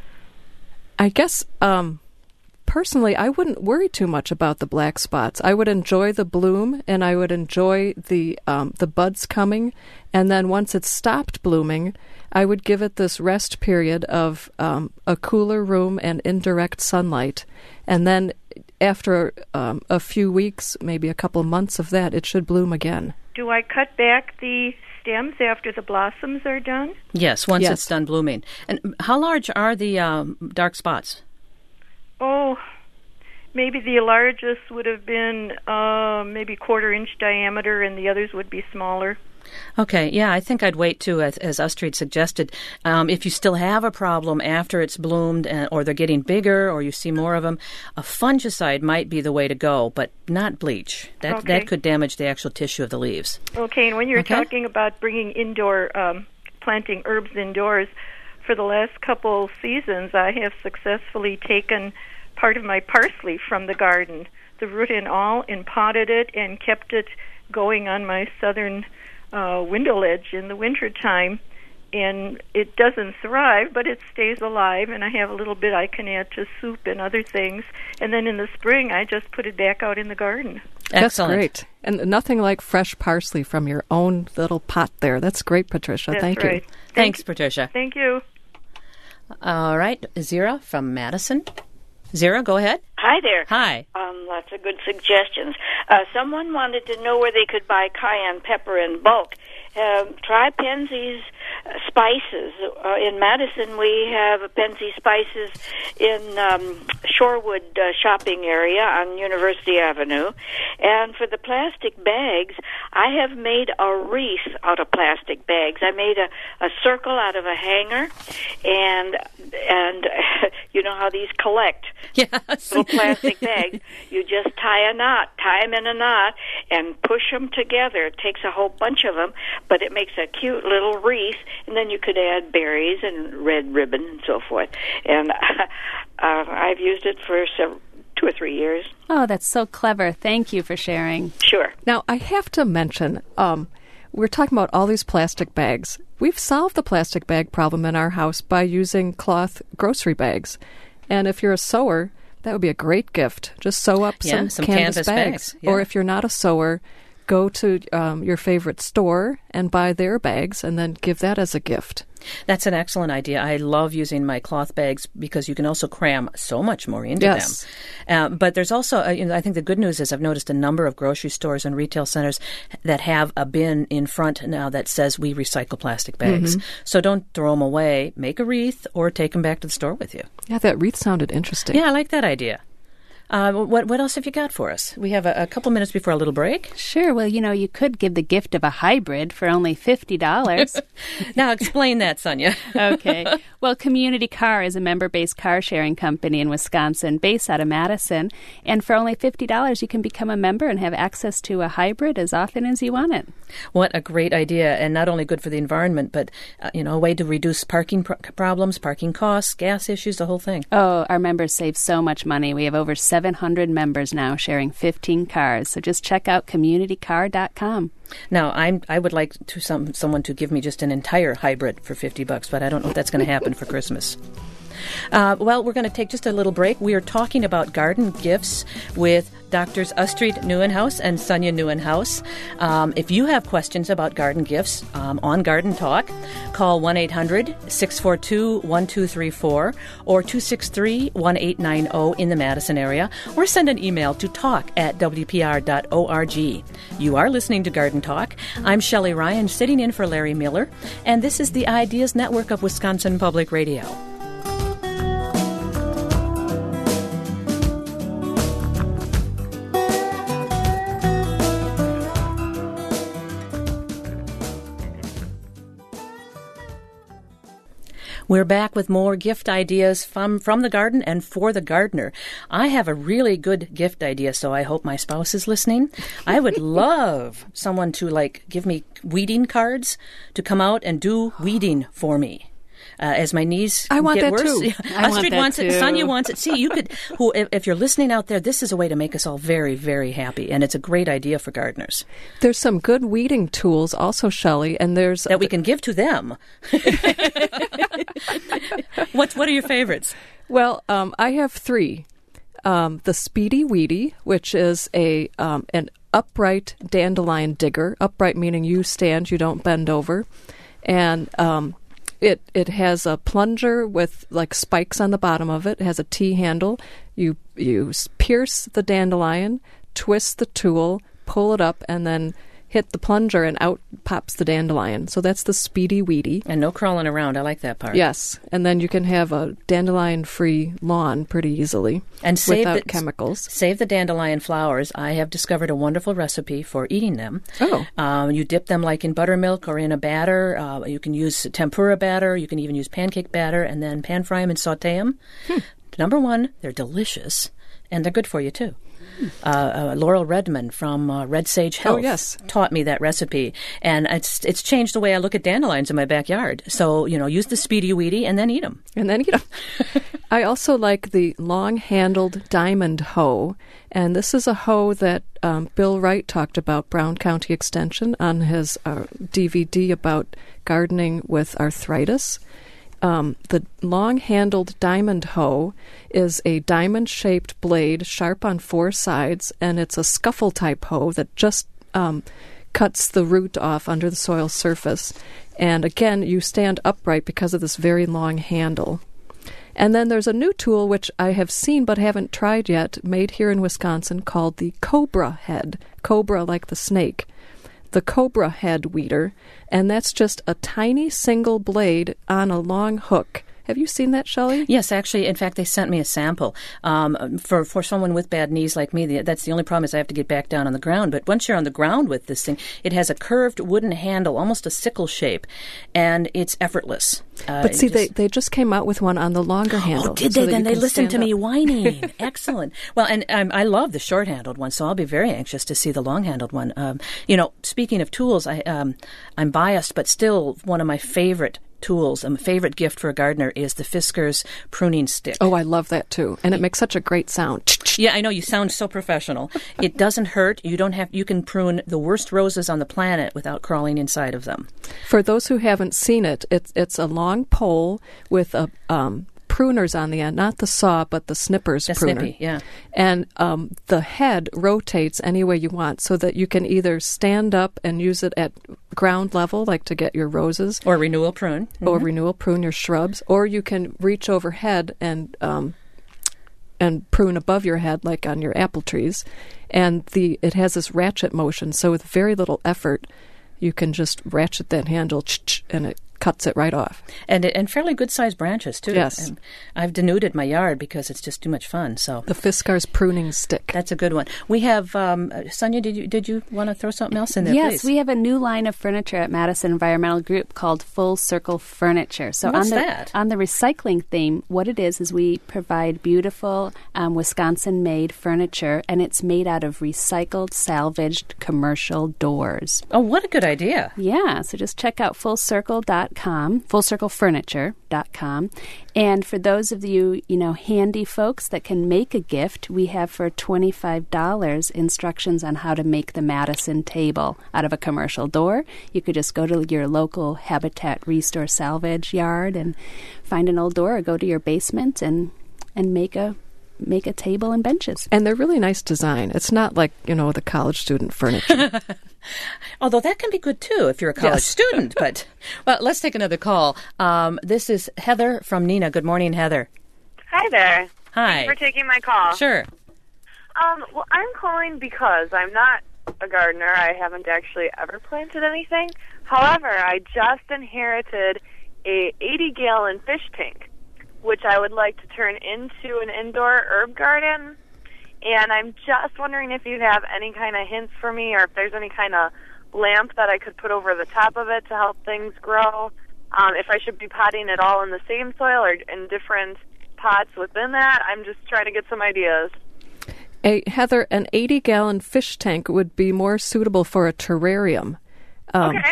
B: I guess. Um, Personally, I wouldn't worry too much about the black spots. I would enjoy the bloom, and I would enjoy the um, the buds coming. And then once it stopped blooming, I would give it this rest period of um, a cooler room and indirect sunlight. And then after um, a few weeks, maybe a couple months of that, it should bloom again.
J: Do I cut back the stems after the blossoms are done?
A: Yes, once
B: Yes.
A: it's done blooming. And how large are the um, dark spots?
J: Oh, maybe the largest would have been uh, maybe quarter inch diameter, and the others would be smaller.
A: Okay, yeah, I think I'd wait too, as, as Astrid suggested. Um, if you still have a problem after it's bloomed, and, or they're getting bigger, or you see more of them, a fungicide might be the way to go, but not bleach. That
J: Okay.
A: that could damage the actual tissue of the leaves.
J: Okay, and when you're
A: Okay.
J: talking about bringing indoor, um, planting herbs indoors, for the last couple seasons, I have successfully taken part of my parsley from the garden, the root and all, and potted it and kept it going on my southern uh, window ledge in the wintertime. and it doesn't thrive, but it stays alive, and I have a little bit I can add to soup and other things. And then in the spring, I just put it back out in the garden.
B: That's
A: Excellent.
B: great. And nothing like fresh parsley from your own little pot there. That's great, Patricia.
J: That's
B: Thank
J: right.
B: you.
A: Thanks,
J: Thank,
A: Patricia.
J: Thank you.
A: All right, Zira from Madison. Zira, go ahead.
K: Hi there.
A: Hi.
K: Um, lots of good suggestions. Uh, someone wanted to know where they could buy cayenne pepper in bulk. Um, try Penzeys uh, Spices. Uh, in Madison, we have a Penzeys Spices in um, Shorewood uh, shopping area on University Avenue. And for the plastic bags, I have made a wreath out of plastic bags. I made a, a circle out of a hanger, and and you know how these collect.
A: Yes.
K: Little plastic bags. You just tie a knot, tie them in a knot, and push them together. It takes a whole bunch of them, but it makes a cute little wreath, and then you could add berries and red ribbon and so forth. And uh, I've used it for several, two or three years.
C: Oh, that's so clever. Thank you for sharing.
K: Sure.
B: Now, I have to mention, um, we're talking about all these plastic bags. We've solved the plastic bag problem in our house by using cloth grocery bags. And if you're a sewer, that would be a great gift. Just sew up
A: Yeah,
B: some,
A: some
B: canvas,
A: canvas
B: bags.
A: bags, yeah.
B: Or if you're not a sewer, go to um, your favorite store and buy their bags and then give that as a gift.
A: That's an excellent idea. I love using my cloth bags because you can also cram so much more into
B: Yes.
A: them. Uh, but there's also, uh, you know, I think the good news is I've noticed a number of grocery stores and retail centers that have a bin in front now that says we recycle plastic bags.
B: Mm-hmm.
A: So don't throw them away. Make a wreath or take them back to the store with you.
B: Yeah, that wreath sounded interesting.
A: Yeah, I like that idea. Uh, what what else have you got for us? We have a, a couple minutes before a little break.
C: Sure. Well, you know, you could give the gift of a hybrid for only fifty dollars.
A: Now explain that, Sonia.
C: Okay. Well, Community Car is a member-based car-sharing company in Wisconsin based out of Madison. And for only fifty dollars, you can become a member and have access to a hybrid as often as you want it.
A: What a great idea, and not only good for the environment, but, uh, you know, a way to reduce parking pro- problems, parking costs, gas issues, the whole thing.
C: Oh, our members save so much money. We have over seven hundred members now sharing fifteen cars. So just check out community car dot com.
A: Now, I'm, I would like to some someone to give me just an entire hybrid for fifty bucks, but I don't know if that's going to happen for Christmas. Uh, well, we're going to take just a little break. We are talking about garden gifts with Doctors Astrid Neuenhaus and Sonia Neuenhaus. Um, if you have questions about garden gifts um, on Garden Talk, call one eight hundred six four two one two three four or two six three one eight nine zero in the Madison area, or send an email to talk at w p r dot org. You are listening to Garden Talk. I'm Shelley Ryan, sitting in for Larry Miller, and this is the Ideas Network of Wisconsin Public Radio. We're back with more gift ideas from, from the garden and for the gardener. I have a really good gift idea, so I hope my spouse is listening. I would love someone to, like, give me weeding cards to come out and do weeding for me. Uh, as my knees
B: I want
A: get
B: that
A: worse.
B: too.
C: I want
A: Astrid
C: that
A: wants
C: too.
A: it. Sonia wants it. See, you could. Who, if, if you're listening out there, this is a way to make us all very, very happy, and it's a great idea for gardeners
B: There's some good weeding tools also, Shelley, and there's
A: that we can give to them. What What are your favorites?
B: Well, um, I have three. Um, the Speedy Weedy, which is a um, an upright dandelion digger. Upright meaning you stand, you don't bend over, and um, it it has a plunger with like spikes on the bottom of it. It has a T handle. You you pierce the dandelion, twist the tool, pull it up, and then hit the plunger, and out pops the dandelion. So that's the Speedy Weedy.
A: And no crawling around. I like that part.
B: Yes, and then you can have a dandelion-free lawn pretty easily
A: And save
B: without
A: the,
B: chemicals.
A: Save the dandelion flowers. I have discovered a wonderful recipe for eating them.
B: Oh.
A: Um, you dip them like in buttermilk or in a batter. Uh, you can use tempura batter. You can even use pancake batter, and then pan fry them and saute them. Hmm. Number one, they're delicious, and they're good for you, too. Uh, uh, Laurel Redmond from uh, Red Sage Health
B: Oh, yes.
A: taught me that recipe, and it's it's changed the way I look at dandelions in my backyard. So, you know, use the Speedy Weedy and then eat them.
B: And then eat them. I also like the long-handled diamond hoe, and this is a hoe that um, Bill Wright talked about, Brown County Extension, on his uh, D V D about gardening with arthritis. Um, the long-handled diamond hoe is a diamond-shaped blade, sharp on four sides, and it's a scuffle-type hoe that just um, cuts the root off under the soil surface. And again, you stand upright because of this very long handle. And then there's a new tool which I have seen but haven't tried yet, made here in Wisconsin, called the Cobra Head. Cobra like the snake. The Cobra Head weeder. And that's just a tiny single blade on a long hook. Have you seen that, Shelley?
A: Yes, actually. In fact, they sent me a sample. Um, for, for someone with bad knees like me, the, that's the only problem is I have to get back down on the ground. But once you're on the ground with this thing, it has a curved wooden handle, almost a sickle shape, and it's effortless. Uh,
B: but see,
A: just,
B: they, they just came out with one on the longer handle.
A: Oh, did
B: so
A: they? Then they listened to
B: up.
A: me whining. Excellent. Well, and um, I love the short-handled one, so I'll be very anxious to see the long-handled one. Um, you know, speaking of tools, I, um, I'm biased, but still one of my favorite tools, a favorite gift for a gardener is the Fiskars pruning stick.
B: Oh, I love that too. And it makes such a great sound.
A: Yeah, I know, you sound so professional. It doesn't hurt. You don't have you can prune the worst roses on the planet without crawling inside of them.
B: For those who haven't seen it, it's it's a long pole with a um pruners on the end, not the saw, but the snippers
A: the
B: pruner.
A: Snippy, yeah.
B: And um, the head rotates any way you want, so that you can either stand up and use it at ground level, like to get your roses,
A: or renewal prune, mm-hmm.
B: or renewal prune your shrubs, or you can reach overhead and um, and prune above your head, like on your apple trees. And the it has this ratchet motion, so with very little effort, you can just ratchet that handle, and it cuts it right off.
A: And and fairly good-sized branches, too.
B: Yes.
A: And I've denuded my yard because it's just too much fun. So
B: the Fiskars pruning stick.
A: That's a good one. We have, um, Sonia, did you did you want to throw something else in there,
C: yes,
A: please?
C: We have a new line of furniture at Madison Environmental Group called Full Circle Furniture. So
A: What's
C: on the,
A: that?
C: On the recycling theme, what it is is we provide beautiful um, Wisconsin-made furniture, and it's made out of recycled, salvaged commercial doors.
A: Oh, what a good idea.
C: Yeah, so just check out full circle dot com, full circle furniture dot com. And for those of you, you know, handy folks that can make a gift, we have for twenty-five dollars instructions on how to make the Madison table out of a commercial door. You could just go to your local Habitat Restore Salvage yard and find an old door, or go to your basement and and make a make a table and benches.
B: And they're really nice design. It's not like, you know, the college student furniture.
A: Although that can be good, too, if you're a college
B: yes.
A: student. But well, let's take another call. Um, this is Heather from Neenah. Good morning, Heather.
L: Hi there.
A: Hi.
L: Thanks for taking my call.
A: Sure.
L: Um, well, I'm calling because I'm not a gardener. I haven't actually ever planted anything. However, I just inherited a eighty gallon fish tank, which I would like to turn into an indoor herb garden. And I'm just wondering if you have any kind of hints for me, or if there's any kind of lamp that I could put over the top of it to help things grow. Um, if I should be potting it all in the same soil or in different pots within that. I'm just trying to get some ideas.
B: A, Heather, an eighty gallon fish tank would be more suitable for a terrarium. Um,
L: okay.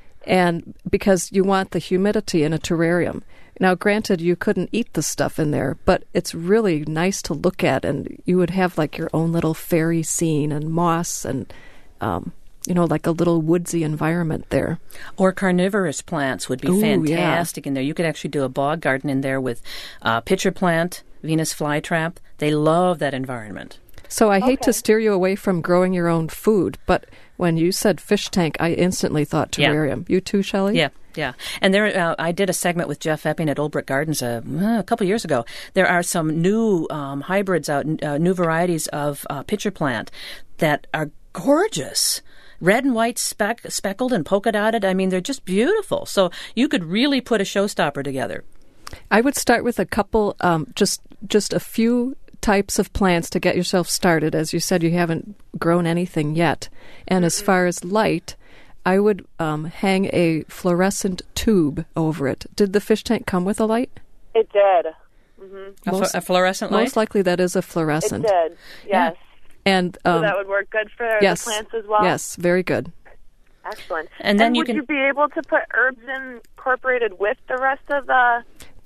B: And because you want the humidity in a terrarium. Now, granted, you couldn't eat the stuff in there, but it's really nice to look at, and you would have like your own little fairy scene and moss and, um, you know, like a little woodsy environment there.
A: Or carnivorous plants would be
B: Ooh,
A: fantastic
B: yeah.
A: in there. You could actually do a bog garden in there with uh, pitcher plant, Venus flytrap. They love that environment.
B: So I
L: okay.
B: hate to steer you away from growing your own food, but when you said fish tank, I instantly thought terrarium. Yeah. You too, Shelley?
A: Yeah, yeah. And there, uh, I did a segment with Jeff Epping at Old Brick Gardens uh, a couple years ago. There are some new um, hybrids out, uh, new varieties of uh, pitcher plant that are gorgeous. Red and white speck, speckled and polka dotted. I mean, they're just beautiful. So you could really put a showstopper together.
B: I would start with a couple, um, just just a few types of plants to get yourself started. As you said, you haven't grown anything yet. And mm-hmm. as far as light, I would um, hang a fluorescent tube over it. Did the fish tank come with a light?
L: It did. Mm-hmm.
A: A,
B: most,
A: fl- a fluorescent light?
B: Most likely that is a fluorescent.
L: It did, yes.
B: Yeah. And um,
L: so that would work good for
B: yes,
L: the plants as well?
B: Yes, very good.
L: Excellent.
A: And then
L: and
A: you
L: would
A: can...
L: you be able to put herbs incorporated with the rest of the...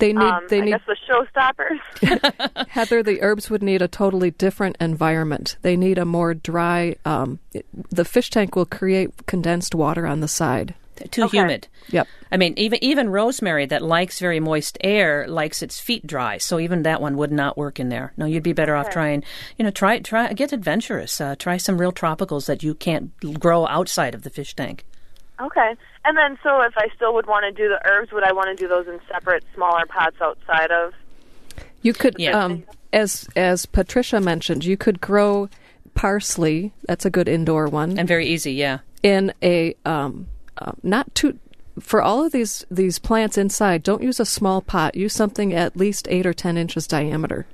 B: They need.
L: um,
B: they
L: I
B: need.
L: guess the showstoppers.
B: Heather, the herbs would need a totally different environment. They need a more dry. Um, it, the fish tank will create condensed water on the side.
A: Too
L: Okay.
A: humid.
B: Yep.
A: I mean, even even rosemary that likes very moist air likes its feet dry, so even that one would not work in there. No, you'd be better off
L: Okay.
A: trying, you know, try try get adventurous. Uh, try some real tropicals that you can't grow outside of the fish tank.
L: Okay. And then, so if I still would want to do the herbs, would I want to do those in separate, smaller pots outside of?
B: You could,
A: Yeah.
B: um, as as Patricia mentioned, you could grow parsley. That's a good indoor one.
A: And very easy, yeah.
B: In a um, uh, not too. For all of these these plants inside, don't use a small pot. Use something at least eight or ten inches diameter.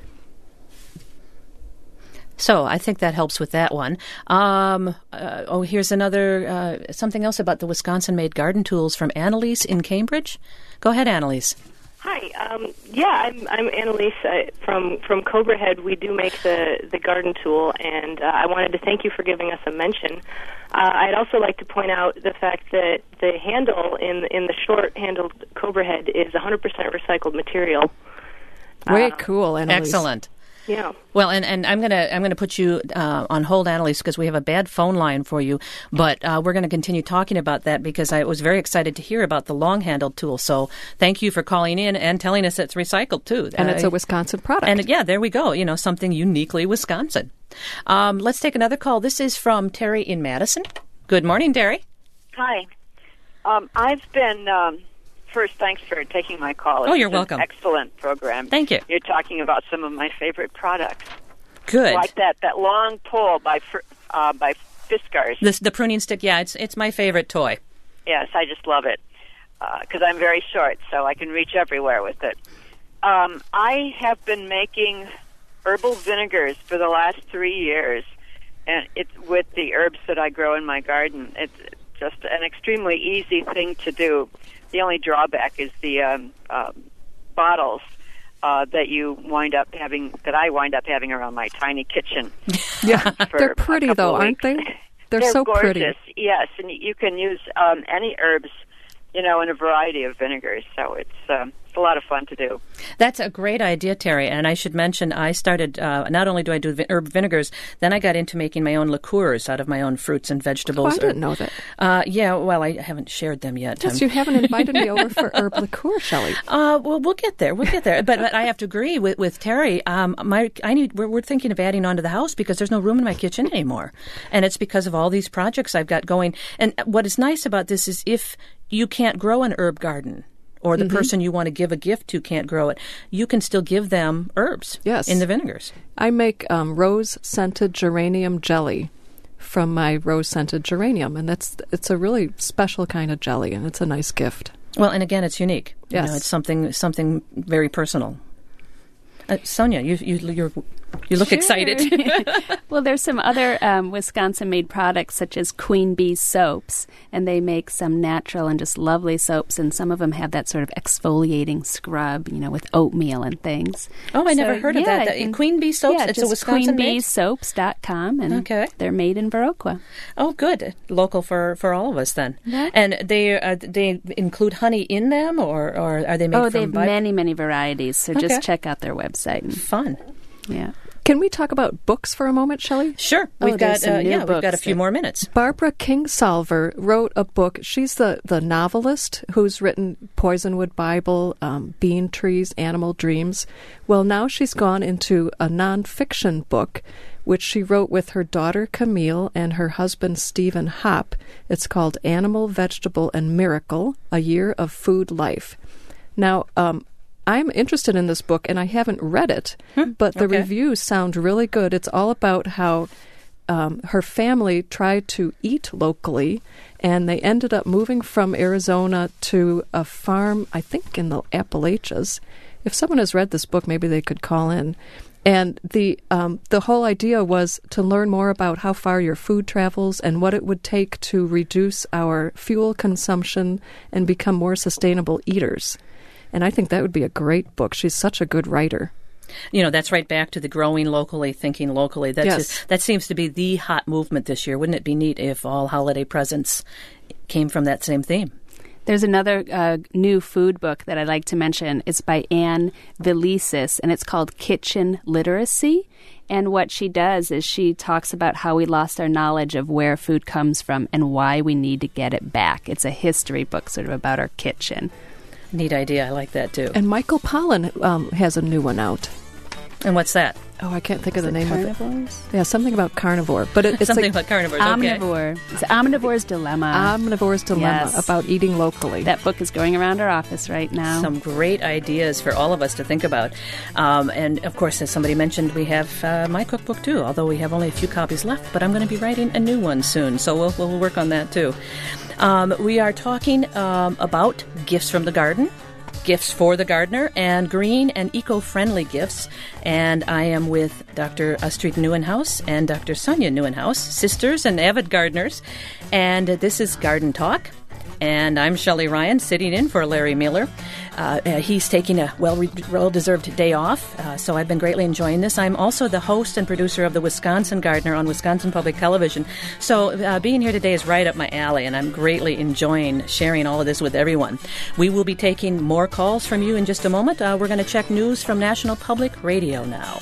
A: So I think that helps with that one. Um, uh, oh, here's another uh, something else about the Wisconsin-made garden tools from Annalise in Cambridge. Go ahead, Annalise.
M: Hi. Um, yeah, I'm I'm Annalise uh, from from Cobra Head. We do make the the garden tool, and uh, I wanted to thank you for giving us a mention. Uh, I'd also like to point out the fact that the handle in in the short-handled Cobra Head is one hundred percent recycled material.
B: Way
M: Uh,
B: cool, Annalise.
A: Excellent.
M: Yeah.
A: Well, and, and I'm gonna I'm gonna put you uh, on hold, Annalise, because we have a bad phone line for you. But uh, we're going to continue talking about that because I was very excited to hear about the long-handled tool. So thank you for calling in and telling us it's recycled too,
B: And
A: uh,
B: it's a Wisconsin product.
A: And yeah, there we go. You know, something uniquely Wisconsin. Um, let's take another call. This is from Terry in Madison. Good morning, Terry.
N: Hi. Um, I've been, um, first, thanks for taking my call.
A: Oh, you're
N: It's an
A: welcome.
N: Excellent program.
A: Thank you.
N: You're talking about some of my favorite products.
A: Good.
N: Like that, that long pole by Fr- uh, by Fiskars.
A: This, the pruning stick, yeah, it's it's my favorite toy.
N: Yes, I just love it because I'm very short, so I can reach everywhere with it. Um, I have been making herbal vinegars for the last three years, and it's with the herbs that I grow in my garden. It's just an extremely easy thing to do. The only drawback is the um, uh, bottles uh, that you wind up having, that I wind up having around my tiny kitchen.
B: Yeah,
N: for
B: they're
N: a
B: pretty
N: couple
B: though,
N: of
B: aren't
N: weeks.
B: they? They're,
N: They're
B: so
N: gorgeous,
B: pretty.
N: yes, and you can use um, any herbs, you know, in a variety of vinegars. So it's um, it's a lot of fun to do.
A: That's a great idea, Terry. And I should mention, I started, uh, not only do I do vi- herb vinegars, then I got into making my own liqueurs out of my own fruits and vegetables.
B: Oh, I didn't know that.
A: Uh, yeah, well, I haven't shared them yet.
B: Yes,
A: Um,
B: you haven't invited me over for herb liqueur, Shelley.
A: Uh, well, we'll get there. We'll get there. But, but I have to agree with, with Terry. Um, my, I need. We're, we're thinking of adding on to the house because there's no room in my kitchen anymore, and it's because of all these projects I've got going. And what is nice about this is if you can't grow an herb garden, or the
B: Mhm.
A: person you want to give a gift to can't grow it, you can still give them herbs.
B: Yes.
A: In the vinegars.
B: I make um, rose-scented geranium jelly from my rose-scented geranium, and that's it's a really special kind of jelly, and it's a nice gift.
A: Well, and again, it's unique. You
B: Yes.
A: know, it's something something very personal. Uh, Sonia, you you you're, you look
C: Sure.
A: excited.
C: Well, there's some other um, Wisconsin-made products such as Queen Bee soaps, and they make some natural and just lovely soaps, and some of them have that sort of exfoliating scrub, you know, with oatmeal and things.
A: Oh, I never
C: So,
A: heard of
C: yeah,
A: that.
C: I
A: That-
C: can-
A: Queen Bee soaps.
C: Yeah,
A: It's a
C: just
A: Wisconsin made?
C: queen bee soaps dot com, and
A: Okay.
C: they're made in Viroqua.
A: Oh, good. Local for, for all of us then.
C: Yeah.
A: And they uh, they include honey in them, or, or are they made
C: Oh,
A: from
C: they have
A: bi-
C: many, many varieties, so
A: Okay.
C: just check out their website. And,
A: Fun.
C: Yeah.
B: Can we talk about books for a moment, Shelley?
A: Sure.
C: Oh,
A: We've
C: there's
A: got
C: some
A: uh,
C: new
A: yeah, we've got a
C: books
A: few
C: that-
A: more minutes.
B: Barbara Kingsolver wrote a book. She's the, the novelist who's written Poisonwood Bible, um, Bean Trees, Animal Dreams. Well, now she's gone into a nonfiction book, which she wrote with her daughter Camille and her husband Stephen Hopp. It's called Animal, Vegetable, and Miracle, A Year of Food Life. Now, um, I'm interested in this book, and I haven't read it, but the
A: okay.
B: reviews sound really good. It's all about how um, her family tried to eat locally, and they ended up moving from Arizona to a farm, I think, in the Appalachians. If someone has read this book, maybe they could call in. And the um, the whole idea was to learn more about how far your food travels and what it would take to reduce our fuel consumption and become more sustainable eaters. And I think that would be a great book. She's such a good writer.
A: You know, that's right back to the growing locally, thinking locally. That's
B: Yes.
A: just, that seems to be the hot movement this year. Wouldn't it be neat if all holiday presents came from that same theme?
C: There's another uh, new food book that I'd like to mention. It's by Anne Velisis, and it's called Kitchen Literacy. And what she does is she talks about how we lost our knowledge of where food comes from and why we need to get it back. It's a history book sort of about our kitchen.
A: Neat idea. I like that, too.
B: And Michael Pollan um, has a new one out.
A: And what's that?
B: Oh, I can't think
C: Is
B: of the
C: it
B: name
C: carnivores?
B: of it. Yeah, something about carnivore. But it, it's
A: something
B: like
A: about carnivores.
C: Omnivore.
A: Okay.
C: It's Omnivore's Dilemma.
B: Omnivore's Dilemma,
C: Yes.
B: about eating locally.
C: That book is going around our office right now.
A: Some great ideas for all of us to think about. Um, and, of course, as somebody mentioned, we have uh, my cookbook, too, although we have only a few copies left. But I'm going to be writing a new one soon, so we'll, we'll work on that, too. Um, we are talking um, about gifts from the garden, gifts for the gardener, and green and eco-friendly gifts. And I am with Doctor Astrid Nieuwenhuis and Doctor Sonia Nieuwenhuis, sisters and avid gardeners. And this is Garden Talk. And I'm Shelley Ryan, sitting in for Larry Miller. Uh, uh, he's taking a well, well-deserved day off, uh, so I've been greatly enjoying this. I'm also the host and producer of the Wisconsin Gardener on Wisconsin Public Television. So uh, being here today is right up my alley, and I'm greatly enjoying sharing all of this with everyone. We will be taking more calls from you in just a moment. Uh, we're going to check news from National Public Radio now.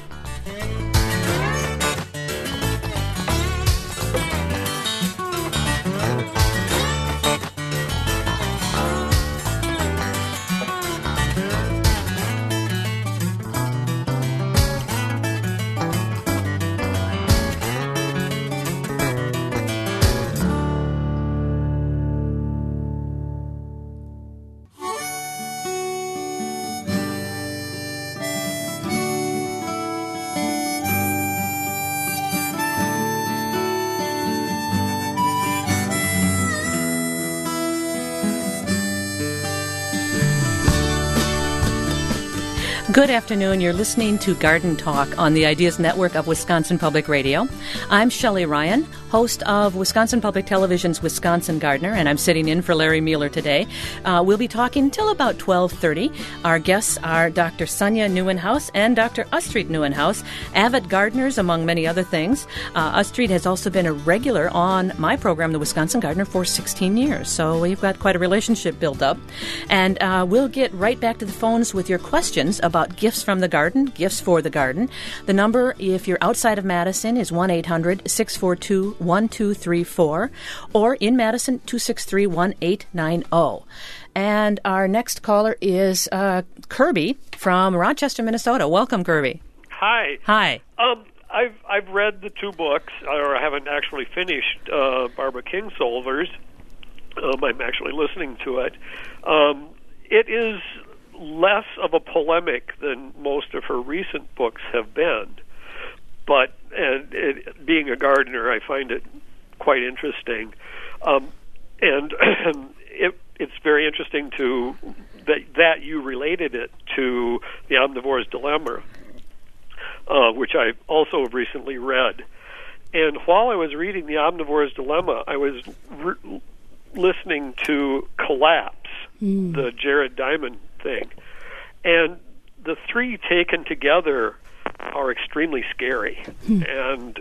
A: Good afternoon. You're listening to Garden Talk on the Ideas Network of Wisconsin Public Radio. I'm Shelley Ryan, host of Wisconsin Public Television's Wisconsin Gardener, and I'm sitting in for Larry Mueller today. Uh, we'll be talking till about twelve thirty. Our guests are Doctor Sonia Nieuwenhuis and Doctor Astrid Nieuwenhuis, avid gardeners, among many other things. Uh, Astrid has also been a regular on my program, The Wisconsin Gardener, for sixteen years, so we've got quite a relationship built up. And uh, we'll get right back to the phones with your questions about gifts from the garden, gifts for the garden. The number, if you're outside of Madison, is one eight hundred six four two one two three four, or in Madison, two six three one eight nine zero. And our next caller is uh, Kirby from Rochester, Minnesota. Welcome, Kirby.
O: Hi.
A: Hi.
O: Um, I've I've read the two books, or I haven't actually finished uh, Barbara Kingsolver's. Um, I'm actually listening to it. Um, it is less of a polemic than most of her recent books have been, but and it, being a gardener, I find it quite interesting, um, and it, it's very interesting to that that you related it to The Omnivore's Dilemma, uh, which I also have recently read. And while I was reading The Omnivore's Dilemma, I was re- listening to Collapse, mm. the Jared Diamond thing. And the three taken together are extremely scary. Hmm. And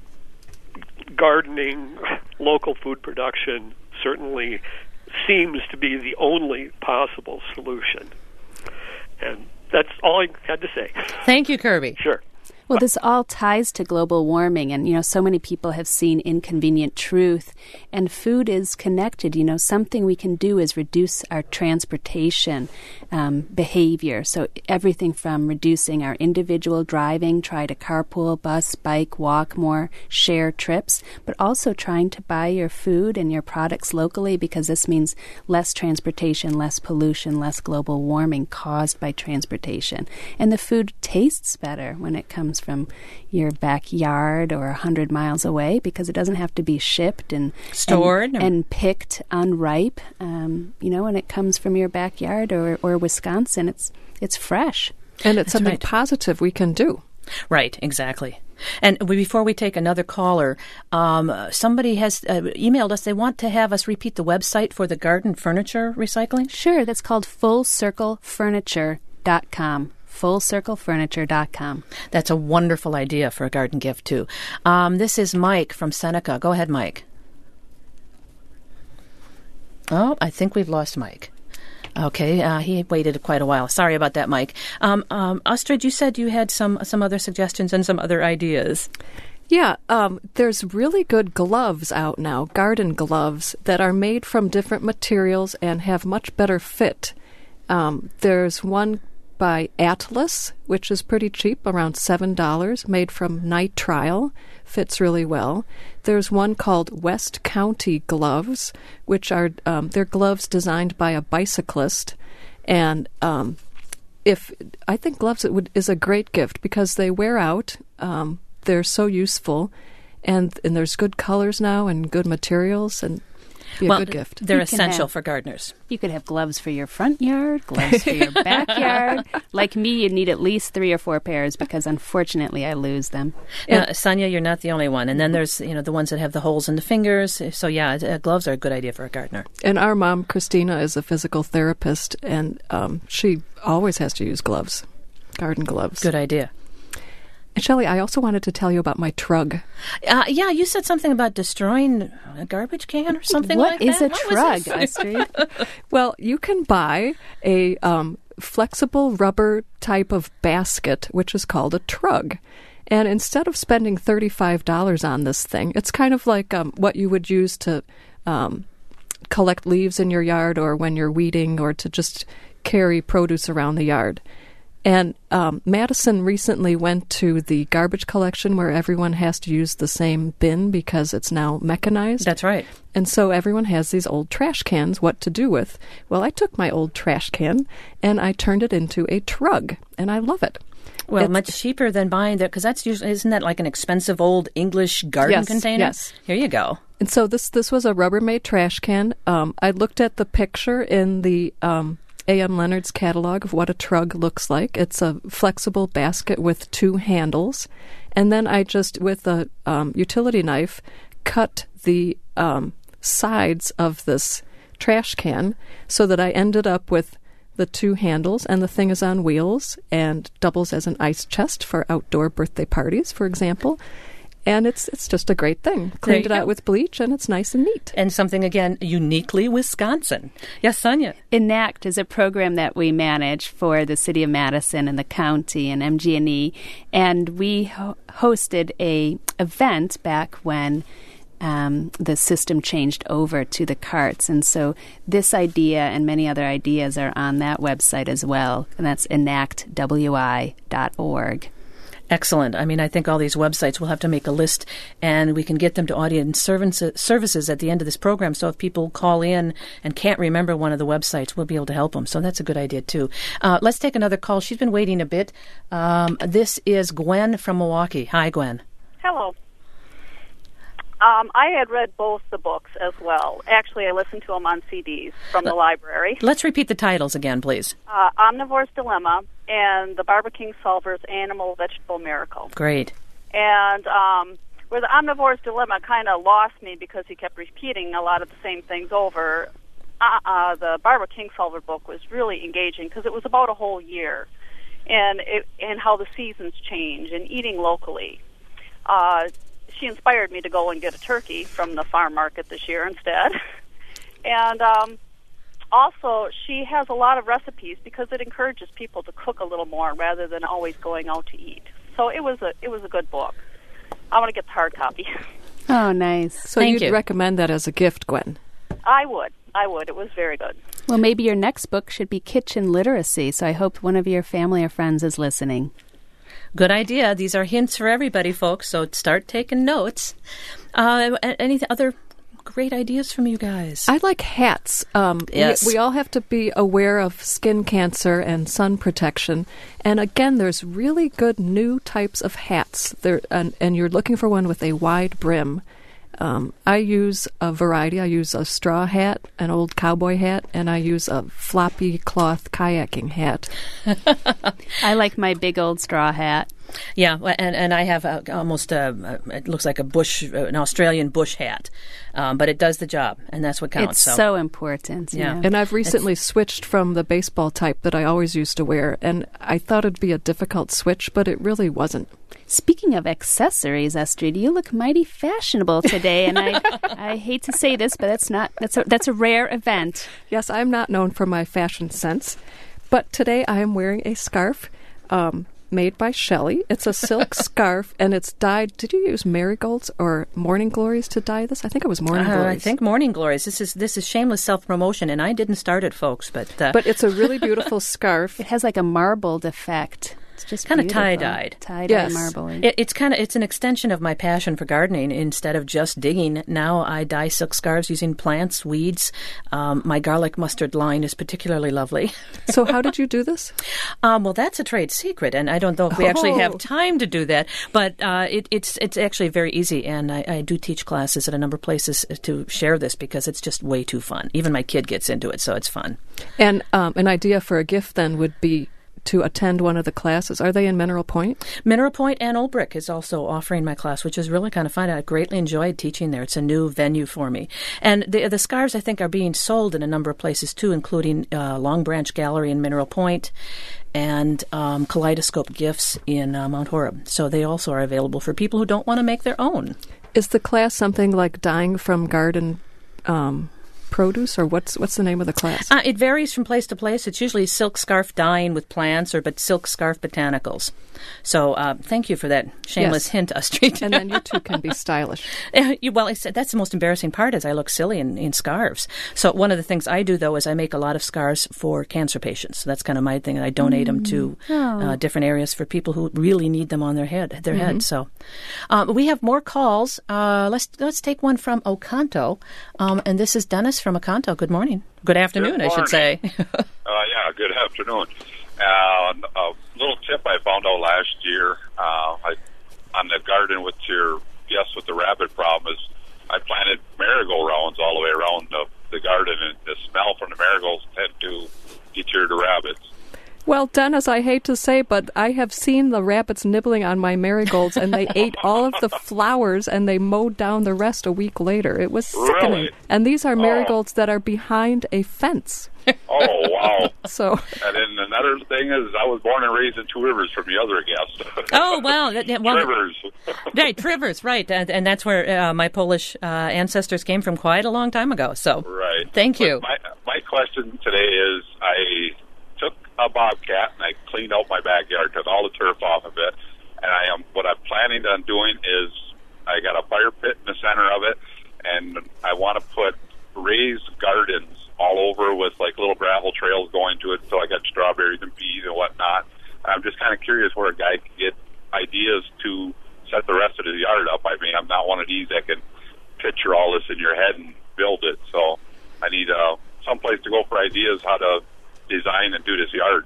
O: gardening, local food production certainly seems to be the only possible solution. And that's all I had to say.
A: Thank you, Kirby.
O: Sure.
C: Well, this all ties to global warming, and, you know, so many people have seen Inconvenient Truth, and food is connected. You know, something we can do is reduce our transportation um, behavior. So everything from reducing our individual driving, try to carpool, bus, bike, walk more, share trips, but also trying to buy your food and your products locally, because this means less transportation, less pollution, less global warming caused by transportation. And the food tastes better when it comes from your backyard or a hundred miles away, because it doesn't have to be shipped and
A: stored
C: and, and picked unripe. Um, you know, when it comes from your backyard or, or Wisconsin, it's it's fresh,
B: and it's
A: That's
B: something
A: right.
B: positive we can do.
A: Right, exactly. And before we take another caller, um, somebody has uh, emailed us. They want to have us repeat the website for the garden furniture recycling.
C: Sure, that's called full circle furniture dot com. full circle furniture dot com.
A: That's a wonderful idea for a garden gift, too. Um, this is Mike from Seneca. Go ahead, Mike. Oh, I think we've lost Mike. Okay, uh, he waited quite a while. Sorry about that, Mike. Um, um, Astrid, you said you had some, some other suggestions and some other ideas.
B: Yeah, um, there's really good gloves out now, garden gloves, that are made from different materials and have much better fit. Um, there's one by Atlas, which is pretty cheap, around seven dollars, made from nitrile, fits really well. There's one called West County gloves, which are, um, they're gloves designed by a bicyclist, and um, if I think gloves it would, is a great gift because they wear out. Um, they're so useful, and and there's good colors now and good materials, and be a
A: well,
B: good gift.
A: They're
C: You can
A: essential
C: have-
A: for gardeners.
C: You could have gloves for your front yard, gloves for your backyard. Like me, you'd need at least three or four pairs because unfortunately I lose them.
A: Now, Sonia, you're not the only one. And then there's, you know, the ones that have the holes in the fingers. So, yeah, uh, gloves are a good idea for a gardener.
B: And our mom, Christina, is a physical therapist, and um, she always has to use gloves, garden gloves.
A: Good idea.
B: And Shelley, I also wanted to tell you about my trug.
A: Uh, yeah, you said something about destroying a garbage can or something
C: What
A: like
C: is
A: that.
C: a
A: What was
C: trug,
A: this?
C: Astrid?
B: Well, you can buy a um, flexible rubber type of basket, which is called a trug. And instead of spending thirty-five dollars on this thing, it's kind of like um, what you would use to um, collect leaves in your yard or when you're weeding or to just carry produce around the yard. And um, Madison recently went to the garbage collection where everyone has to use the same bin because it's now mechanized.
A: That's right.
B: And so everyone has these old trash cans, what to do with. Well, I took my old trash can and I turned it into a trug, and I love it.
A: Well,
B: It's-
A: much cheaper than buying that, because that's usually, isn't that like an expensive old English garden
B: Yes,
A: container?
B: yes.
A: Here you go.
B: And so this this was a Rubbermaid trash can. Um, I looked at the picture in the um, A M Leonard's catalog of what a trug looks like. It's a flexible basket with two handles. And then I just, with a um, utility knife, cut the um, sides of this trash can so that I ended up with the two handles, and the thing is on wheels and doubles as an ice chest for outdoor birthday parties, for example. And it's it's just a great thing. Cleaned it
A: you
B: out
A: go.
B: with bleach, and it's nice and neat.
A: And something, again, uniquely Wisconsin. Yes, Sonia.
C: Enact is a program that we manage for the city of Madison and the county and M G and E, and we ho- hosted a event back when um, the system changed over to the carts, and so this idea and many other ideas are on that website as well, and that's enact w i dot org.
A: Excellent. I mean, I think all these websites, we'll have to make a list, and we can get them to audience services services at the end of this program. So if people call in and can't remember one of the websites, we'll be able to help them. So that's a good idea, too. Uh, let's take another call. She's been waiting a bit. Um, this is Gwen from Milwaukee. Hi, Gwen.
P: Hello. Um, I had read both the books as well. Actually, I listened to them on C Ds from the library.
A: Let's repeat the titles again, please.
P: Uh, Omnivore's Dilemma and the Barbara Kingsolver's Animal Vegetable Miracle.
A: Great.
P: And um, where the Omnivore's Dilemma kind of lost me because he kept repeating a lot of the same things over, uh, uh, the Barbara Kingsolver book was really engaging because it was about a whole year and it, and how the seasons change and eating locally. Uh, she inspired me to go and get a turkey from the farm market this year instead. and um, also, she has a lot of recipes because it encourages people to cook a little more rather than always going out to eat. So it was a it was a good book. I want to get the hard copy.
C: Oh, nice.
B: So
C: Thank
B: you'd
C: you.
B: recommend that as a gift, Gwen?
P: I would. I would. It was very good.
C: Well, maybe your next book should be kitchen literacy, so I hope one of your family or friends is listening.
A: Good idea. These are hints for everybody, folks, so start taking notes. Uh, any other great ideas from you guys?
B: I like hats. Um,
A: Yes.
B: we, we all have to be aware of skin cancer and sun protection. And again, there's really good new types of hats. There, and, and you're looking for one with a wide brim. Um, I use a variety. I use a straw hat, an old cowboy hat, and I use a floppy cloth kayaking hat.
C: I like my big old straw hat.
A: Yeah, well, and, and I have a, almost a, a, it looks like a bush, an Australian bush hat, um, but it does the job, and that's what counts.
C: It's so, so important.
A: Yeah.
C: yeah.
B: And I've recently
C: it's,
B: switched from the baseball type that I always used to wear, and I thought it'd be a difficult switch, but it really wasn't.
C: Speaking of accessories, Astrid, you look mighty fashionable today, and I I hate to say this, but that's not that's a, that's a rare event.
B: Yes, I'm not known for my fashion sense, but today I am wearing a scarf um, made by Shelley. It's a silk scarf, and it's dyed. Did you use marigolds or morning glories to dye this? I think it was morning
A: uh,
B: glories.
A: I think morning glories. This is this is shameless self promotion, and I didn't start it, folks. But uh,
B: but it's a really beautiful scarf.
C: It has like a marbled effect. It's just
A: kind of
C: beautiful.
A: tie-dyed.
C: Tie-dyed
B: yes.
C: marbling.
A: It, it's kind of it's an extension of my passion for gardening. Instead of just digging, now I dye silk scarves using plants, weeds. Um, my garlic mustard line is particularly lovely.
B: So how did you do this?
A: Um, well, that's a trade secret, and I don't know if we actually
B: Oh.
A: have time to do that. But uh, it, it's it's actually very easy, and I, I do teach classes at a number of places to share this because it's just way too fun. Even my kid gets into it, so it's fun.
B: And um, an idea for a gift then would be to attend one of the classes. Are they in Mineral Point?
A: Mineral Point and Old Brick is also offering my class, which is really kind of fun. I greatly enjoyed teaching there. It's a new venue for me. And the the scarves, I think, are being sold in a number of places, too, including uh, Long Branch Gallery in Mineral Point and um, Kaleidoscope Gifts in uh, Mount Horeb. So they also are available for people who don't want to make their own.
B: Is the class something like dyeing from garden um produce, or what's what's the name of the class?
A: Uh, it varies from place to place. It's usually silk scarf dyeing with plants or but silk scarf botanicals. So uh, thank you for that shameless
B: Yes.
A: hint, Astrid.
B: And then you two can be stylish.
A: Uh, you, well, I said that's the most embarrassing part is I look silly in, in scarves. So one of the things I do, though, is I make a lot of scarves for cancer patients. So that's kind of my thing, and I donate them to
C: Oh.
A: uh, different areas for people who really need them on their head. Their
B: Mhm.
A: head. So um, we have more calls. Uh, let's let's take one from Oconto, um, and this is Dennis from Oconto. Good morning. Good afternoon,
Q: Good
A: I should say.
Q: Uh, yeah, good afternoon. Uh, a little tip I found out last year uh, I, on the garden with your guest with the rabbit problem is I planted marigold-rounds all the way around the, the garden, and the smell from the marigolds tend to deter the rabbits.
B: Well, Dennis, I hate to say, but I have seen the rabbits nibbling on my marigolds, and they ate all of the flowers, and they mowed down the rest a week later. It was sickening.
Q: Really?
B: And these are
Q: Oh.
B: marigolds that are behind a fence.
Q: Oh, wow.
B: So,
Q: And then another thing is I was born and raised in Two Rivers from the other guest.
A: Oh, wow. That- that- well,
Q: Rivers.
A: Right, Trivers, right. And, and that's where uh, my Polish uh, ancestors came from quite a long time ago. So
Q: Right.
A: thank you.
Q: But my, my question today is I took a bobcat and I cleaned out my backyard, took all the turf off of it, and I am what I'm planning on doing is I got a fire pit in the center of it, and I want to put raised gardens all over with like little gravel trails going to it, so I got strawberries and peas and whatnot. I'm just kind of curious where a guy can get ideas to set the rest of his yard up. I mean, I'm not one of these that can picture all this in your head and build it, so I need uh, some place to go for ideas how to design and do this yard.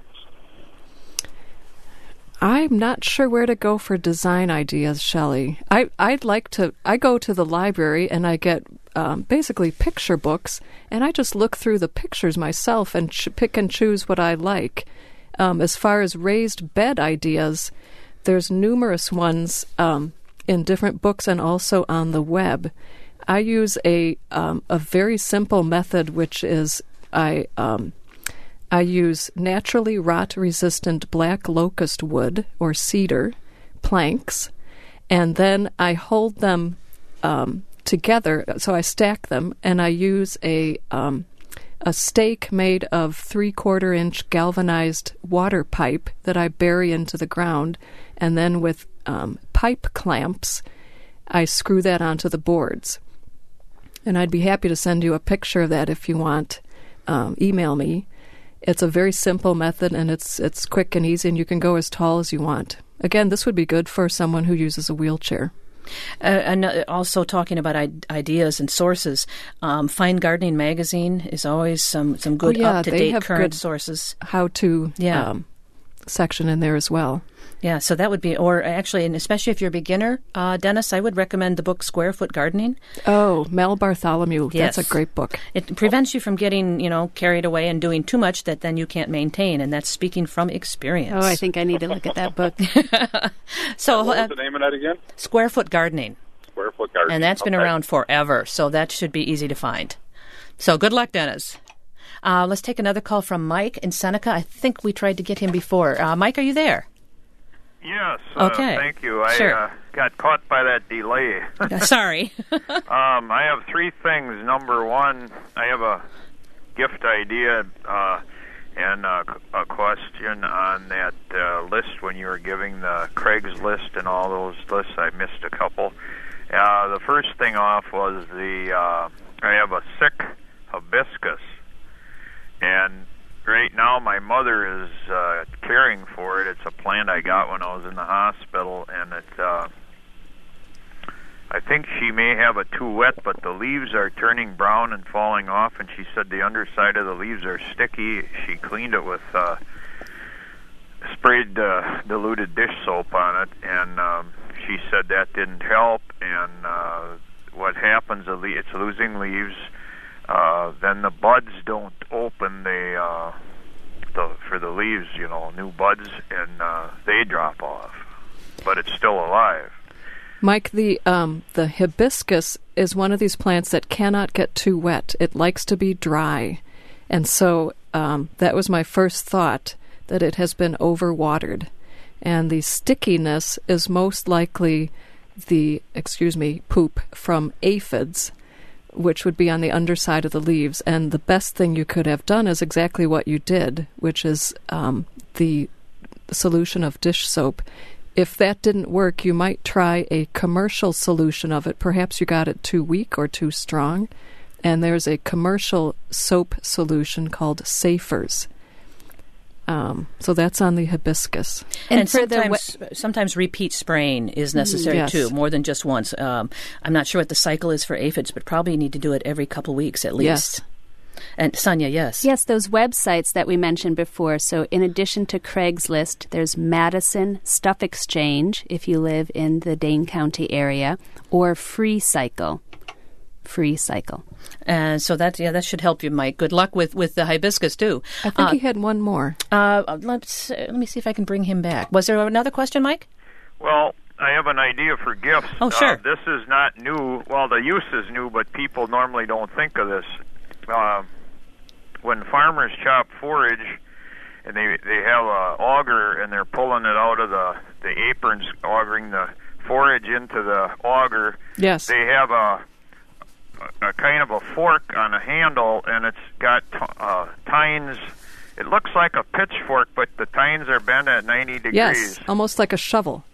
B: I'm not sure where to go for design ideas, Shelley. I, I'd like to, I go to the library and I get um, basically picture books, and I just look through the pictures myself and ch- pick and choose what I like. Um, as far as raised bed ideas, there's numerous ones um, in different books and also on the web. I use a um, a very simple method, which is I um, I use naturally rot-resistant black locust wood or cedar planks, and then I hold them um, together. So I stack them, and I use a um, a stake made of three-quarter inch galvanized water pipe that I bury into the ground, and then with um, pipe clamps, I screw that onto the boards. And I'd be happy to send you a picture of that if you want. Um, email me. It's a very simple method, and it's it's quick and easy, and you can go as tall as you want. Again, this would be good for someone who uses a wheelchair.
A: Uh, and uh, also talking about I- ideas and sources, um, Fine Gardening Magazine is always some, some good
B: oh, yeah,
A: up-to-date
B: have
A: current
B: good
A: sources.
B: How to
A: Yeah.
B: um, section in there as well.
A: Yeah, so that would be, or actually, and especially if you're a beginner, uh, Dennis, I would recommend the book Square Foot Gardening.
B: Oh, Mel Bartholomew.
A: Yes.
B: That's a great book.
A: It prevents you from getting, you know, carried away and doing too much that then you can't maintain, and that's speaking from experience.
C: Oh, I think I need to look at that book.
A: So,
Q: what was
A: uh,
Q: the name of that again?
A: Square Foot Gardening.
Q: Square Foot Gardening.
A: And that's been
Q: Okay.
A: around forever, so that should be easy to find. So good luck, Dennis. Uh, let's take another call from Mike in Seneca. I think we tried to get him before. Uh, Mike, are you there?
R: Yes. Uh,
A: Okay.
R: Thank you. I
A: Sure.
R: uh, got caught by that delay.
A: Sorry.
R: um, I have three things. Number one, I have a gift idea uh, and a, a question on that uh, list when you were giving the Craigslist and all those lists. I missed a couple. Uh, the first thing off was the uh, I have a sick hibiscus, and right now my mother is uh, caring for it. It's a plant I got when I was in the hospital, and it uh, I think she may have it too wet, but the leaves are turning brown and falling off, and she said the underside of the leaves are sticky. She cleaned it with uh, sprayed uh, diluted dish soap on it, and um, she said that didn't help, and uh, what happens, it's losing leaves. Uh, then the buds don't open they, uh, the, for the leaves, you know, new buds, and uh, they drop off. But it's still alive.
B: Mike, the um, the hibiscus is one of these plants that cannot get too wet. It likes to be dry. And so um, that was my first thought, that it has been overwatered. And the stickiness is most likely the, excuse me, poop from aphids, which would be on the underside of the leaves. And the best thing you could have done is exactly what you did, which is um, the solution of dish soap. If that didn't work, you might try a commercial solution of it. Perhaps you got it too weak or too strong. And there's a commercial soap solution called Safers. Um, so that's on the hibiscus.
A: And,
C: And for the
A: sometimes, sometimes repeat spraying is necessary
B: Yes.
A: too, more than just once. Um, I'm not sure what the cycle is for aphids, but probably you need to do it every couple weeks at least.
B: Yes.
A: And Sonia, yes.
C: Yes, those websites that we mentioned before. So in addition to Craigslist, there's Madison Stuff Exchange if you live in the Dane County area, or Free Cycle. Free Cycle.
A: And so that yeah, that should help you, Mike. Good luck with, with the hibiscus too.
B: I think
A: uh,
B: he had one more.
A: Uh, let's uh, let me see if I can bring him back. Was there another question, Mike?
R: Well, I have an idea for gifts.
A: Oh, sure.
R: Uh, this is not new. Well, the use is new, but people normally don't think of this. Uh, when farmers chop forage, and they they have a auger, and they're pulling it out of the, the aprons, augering the forage into the auger.
B: Yes.
R: They have a a kind of a fork on a handle, and it's got t- uh, tines. It looks like a pitchfork, but the tines are bent at ninety degrees.
B: Yes, almost like a shovel.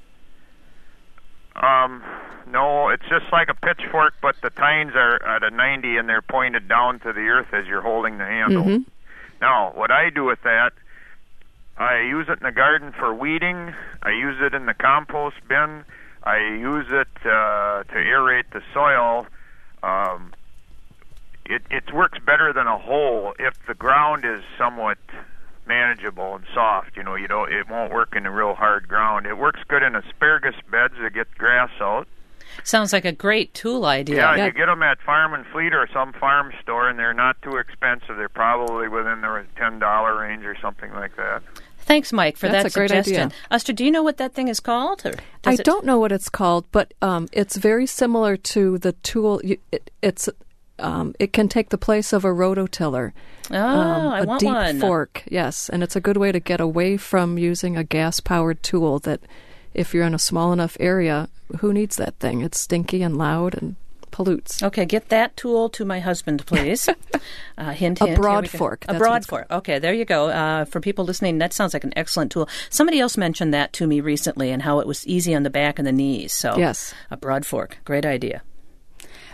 R: Um, no, it's just like a pitchfork, but the tines are at a ninety, and they're pointed down to the earth as you're holding the handle.
B: Mm-hmm.
R: Now, what I do with that, I use it in the garden for weeding. I use it in the compost bin. I use it uh, to aerate the soil. Um, it, it works better than a hoe if the ground is somewhat manageable and soft. You know, you don't. It won't work in a real hard ground. It works good in asparagus beds to get grass out.
A: Sounds like a great tool idea.
R: Yeah,
A: Yeah.
R: you get them at Farm and Fleet or some farm store, and they're not too expensive. They're probably within the ten dollar range or something like that.
A: Thanks, Mike, for
B: That's
A: that
B: a great
A: suggestion.
B: idea.
A: Esther, do you know what that thing is called? Or
B: I
A: does it-
B: don't know what it's called, but um, it's very similar to the tool. You, it, it's um, it can take the place of a rototiller.
A: Oh,
B: um,
A: I
B: a
A: want
B: deep
A: one.
B: fork, yes, and it's a good way to get away from using a gas-powered tool. That, if you're in a small enough area, who needs that thing? It's stinky and loud and pollutes.
A: Okay, get that tool to my husband, please. uh, hint,
B: A
A: hint.
B: broad
A: Here we go.
B: fork,
A: A
B: that's what
A: broad
B: it's
A: fork. Okay, there you go. Uh, for people listening, that sounds like an excellent tool. Somebody else mentioned that to me recently and how it was easy on the back and the knees. So
B: Yes.
A: a broad fork. Great idea.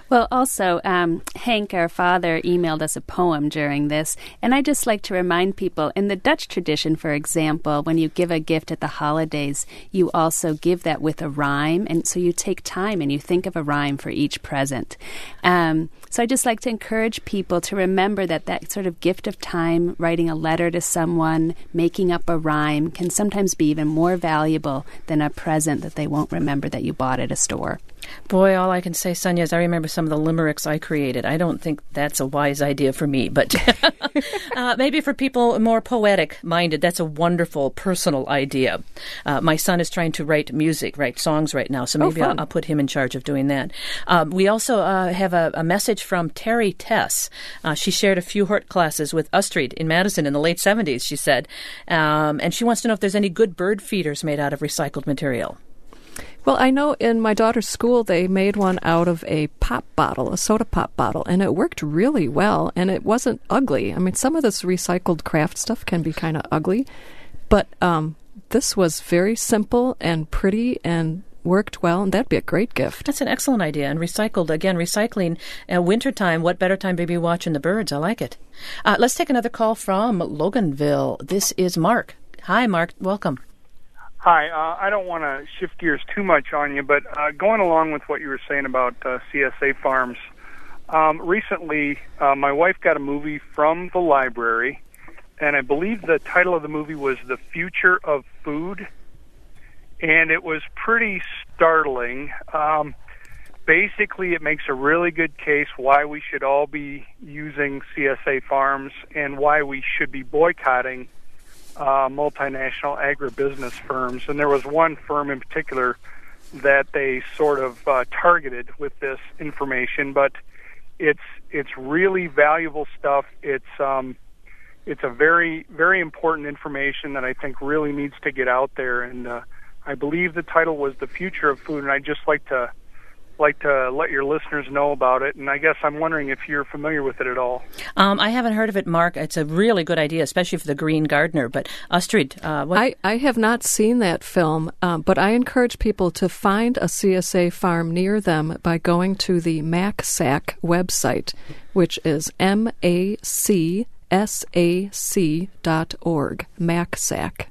C: Well, also, um, Hank, our father, emailed us a poem during this, and I just like to remind people, in the Dutch tradition, for example, when you give a gift at the holidays, you also give that with a rhyme, and so you take time and you think of a rhyme for each present. Um, so I just like to encourage people to remember that that sort of gift of time, writing a letter to someone, making up a rhyme, can sometimes be even more valuable than a present that they won't remember that you bought at a store.
A: Boy, all I can say, Sonia, is I remember some of the limericks I created. I don't think that's a wise idea for me, but uh, maybe for people more poetic-minded, that's a wonderful personal idea. Uh, my son is trying to write music, write songs right now, so maybe
B: oh,
A: I'll, I'll put him in charge of doing that. Um, we also uh, have a, a message from Terry Tess. Uh, she shared a few Hort classes with Ustreet in Madison in the late seventies, she said, um, and she wants to know if there's any good bird feeders made out of recycled material.
B: Well, I know in my daughter's school they made one out of a pop bottle, a soda pop bottle, and it worked really well, and it wasn't ugly. I mean, some of this recycled craft stuff can be kind of ugly, but um, this was very simple and pretty and worked well, and that'd be a great gift.
A: That's an excellent idea. And recycled, again, recycling, uh, wintertime, what better time to be watching the birds? I like it. Uh, let's take another call from Loganville. This is Mark. Hi, Mark. Welcome.
S: Hi, uh, I don't want to shift gears too much on you, but uh, going along with what you were saying about uh, C S A Farms, um, recently uh, my wife got a movie from the library, and I believe the title of the movie was The Future of Food, and it was pretty startling. Um, basically, it makes a really good case why we should all be using C S A Farms and why we should be boycotting Uh, multinational agribusiness firms. And there was one firm in particular that they sort of uh, targeted with this information, but it's it's really valuable stuff. It's um, it's a very, very important information that I think really needs to get out there. And uh, I believe the title was The Future of Food, and I'd just like to like to let your listeners know about it, and I guess I'm wondering if you're familiar with it at all.
A: Um, I haven't heard of it, Mark. It's a really good idea, especially for the green gardener. But Ustreet, uh, what?
B: I, I have not seen that film, um, but I encourage people to find a C S A farm near them by going to the MacSac website, which is M A C S A C dot org, MacSac.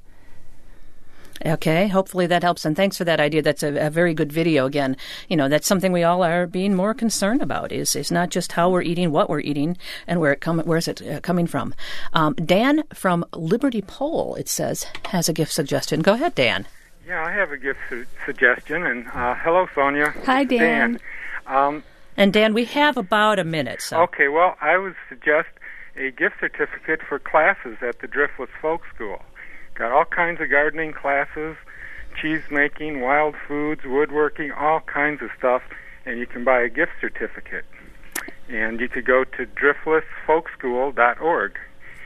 A: Okay, hopefully that helps, and thanks for that idea. That's a, a very good video. Again, you know, that's something we all are being more concerned about. Is is not just how we're eating, what we're eating, and where it come, where is it uh, coming from? Um, Dan from Liberty Pole, it says, has a gift suggestion. Go ahead, Dan.
T: Yeah, I have a gift su- suggestion, and uh, hello, Sonia.
C: Hi, Dan.
T: Dan. Um,
A: and Dan, we have about a minute. So.
T: Okay, well, I would suggest a gift certificate for classes at the Driftless Folk School. Got all kinds of gardening classes, cheese making, wild foods, woodworking, all kinds of stuff, and you can buy a gift certificate. And you could go to driftless folk school dot org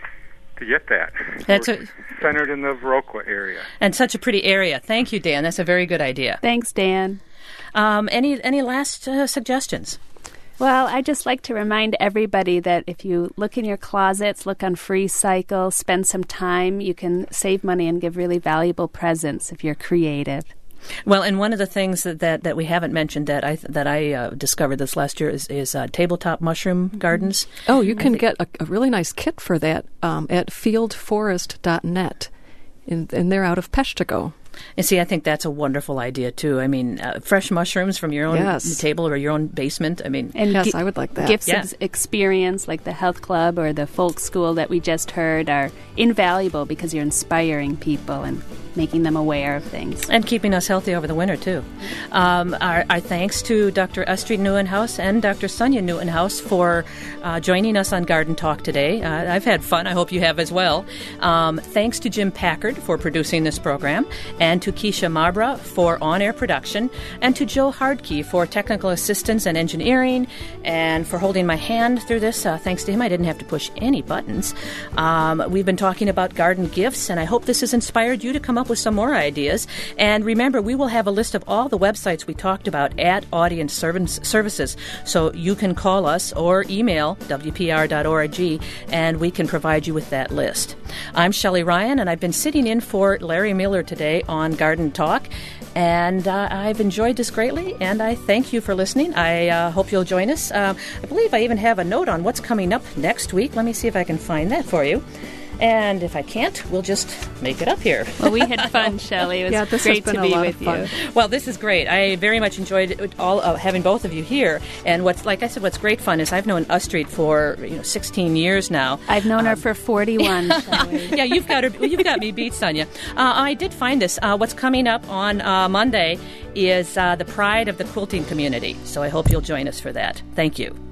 T: to get that.
A: That's
T: We're a, centered in the Viroqua area.
A: And such a pretty area. Thank you, Dan. That's a very good idea.
C: Thanks, Dan.
A: Um, any any last uh, suggestions?
C: Well, I just like to remind everybody that if you look in your closets, look on FreeCycle, spend some time, you can save money and give really valuable presents if you're creative.
A: Well, and one of the things that, that, that we haven't mentioned that I that I uh, discovered this last year is, is uh, tabletop mushroom gardens.
B: Oh, you can get a, a really nice kit for that um, at field forest dot net, and, and they're out of Peshtigo.
A: And see, I think that's a wonderful idea, too. I mean, uh, fresh mushrooms from your own
B: yes.
A: table or your own basement. I mean,
C: and
B: yes,
C: gi-
B: I would like that.
C: Gifts
A: yeah.
C: of experience like the health club or the folk school that we just heard are invaluable because you're inspiring people and making them aware of things.
A: And keeping us healthy over the winter, too. Um, our, our thanks to Doctor Ustreet Nieuwenhuis and Doctor Sonia Nieuwenhuis for uh, joining us on Garden Talk today. Uh, I've had fun. I hope you have as well. Um, thanks to Jim Packard for producing this program, and to Keisha Mabra for on-air production, and to Joe Hardkey for technical assistance and engineering, and for holding my hand through this. Uh, thanks to him, I didn't have to push any buttons. Um, we've been talking about garden gifts, and I hope this has inspired you to come up with some more ideas. And remember, we will have a list of all the websites we talked about at Audience Services, so you can call us or email W P R dot org, and we can provide you with that list. I'm Shelley Ryan, and I've been sitting in for Larry Miller today on Garden Talk. And uh, I've enjoyed this greatly, and I thank you for listening. I uh, hope you'll join us. Uh, I believe I even have a note on what's coming up next week. Let me see if I can find that for you. And if I can't, we'll just make it up here.
C: Well, we had fun, Shelley. It was
B: yeah, this
C: great
B: has been
C: to be
B: a lot
C: with
B: of fun.
C: you.
A: Well, this is great. I very much enjoyed all uh, having both of you here. And what's like I said, what's great fun is I've known Ustreet for you know sixteen years now.
C: I've known
A: um,
C: her for forty-one. Shelley.
A: Yeah, you've got her. You've got me beat, Sonia. Uh, I did find this. Uh, what's coming up on uh, Monday is uh, the Pride of the Quilting Community. So I hope you'll join us for that. Thank you.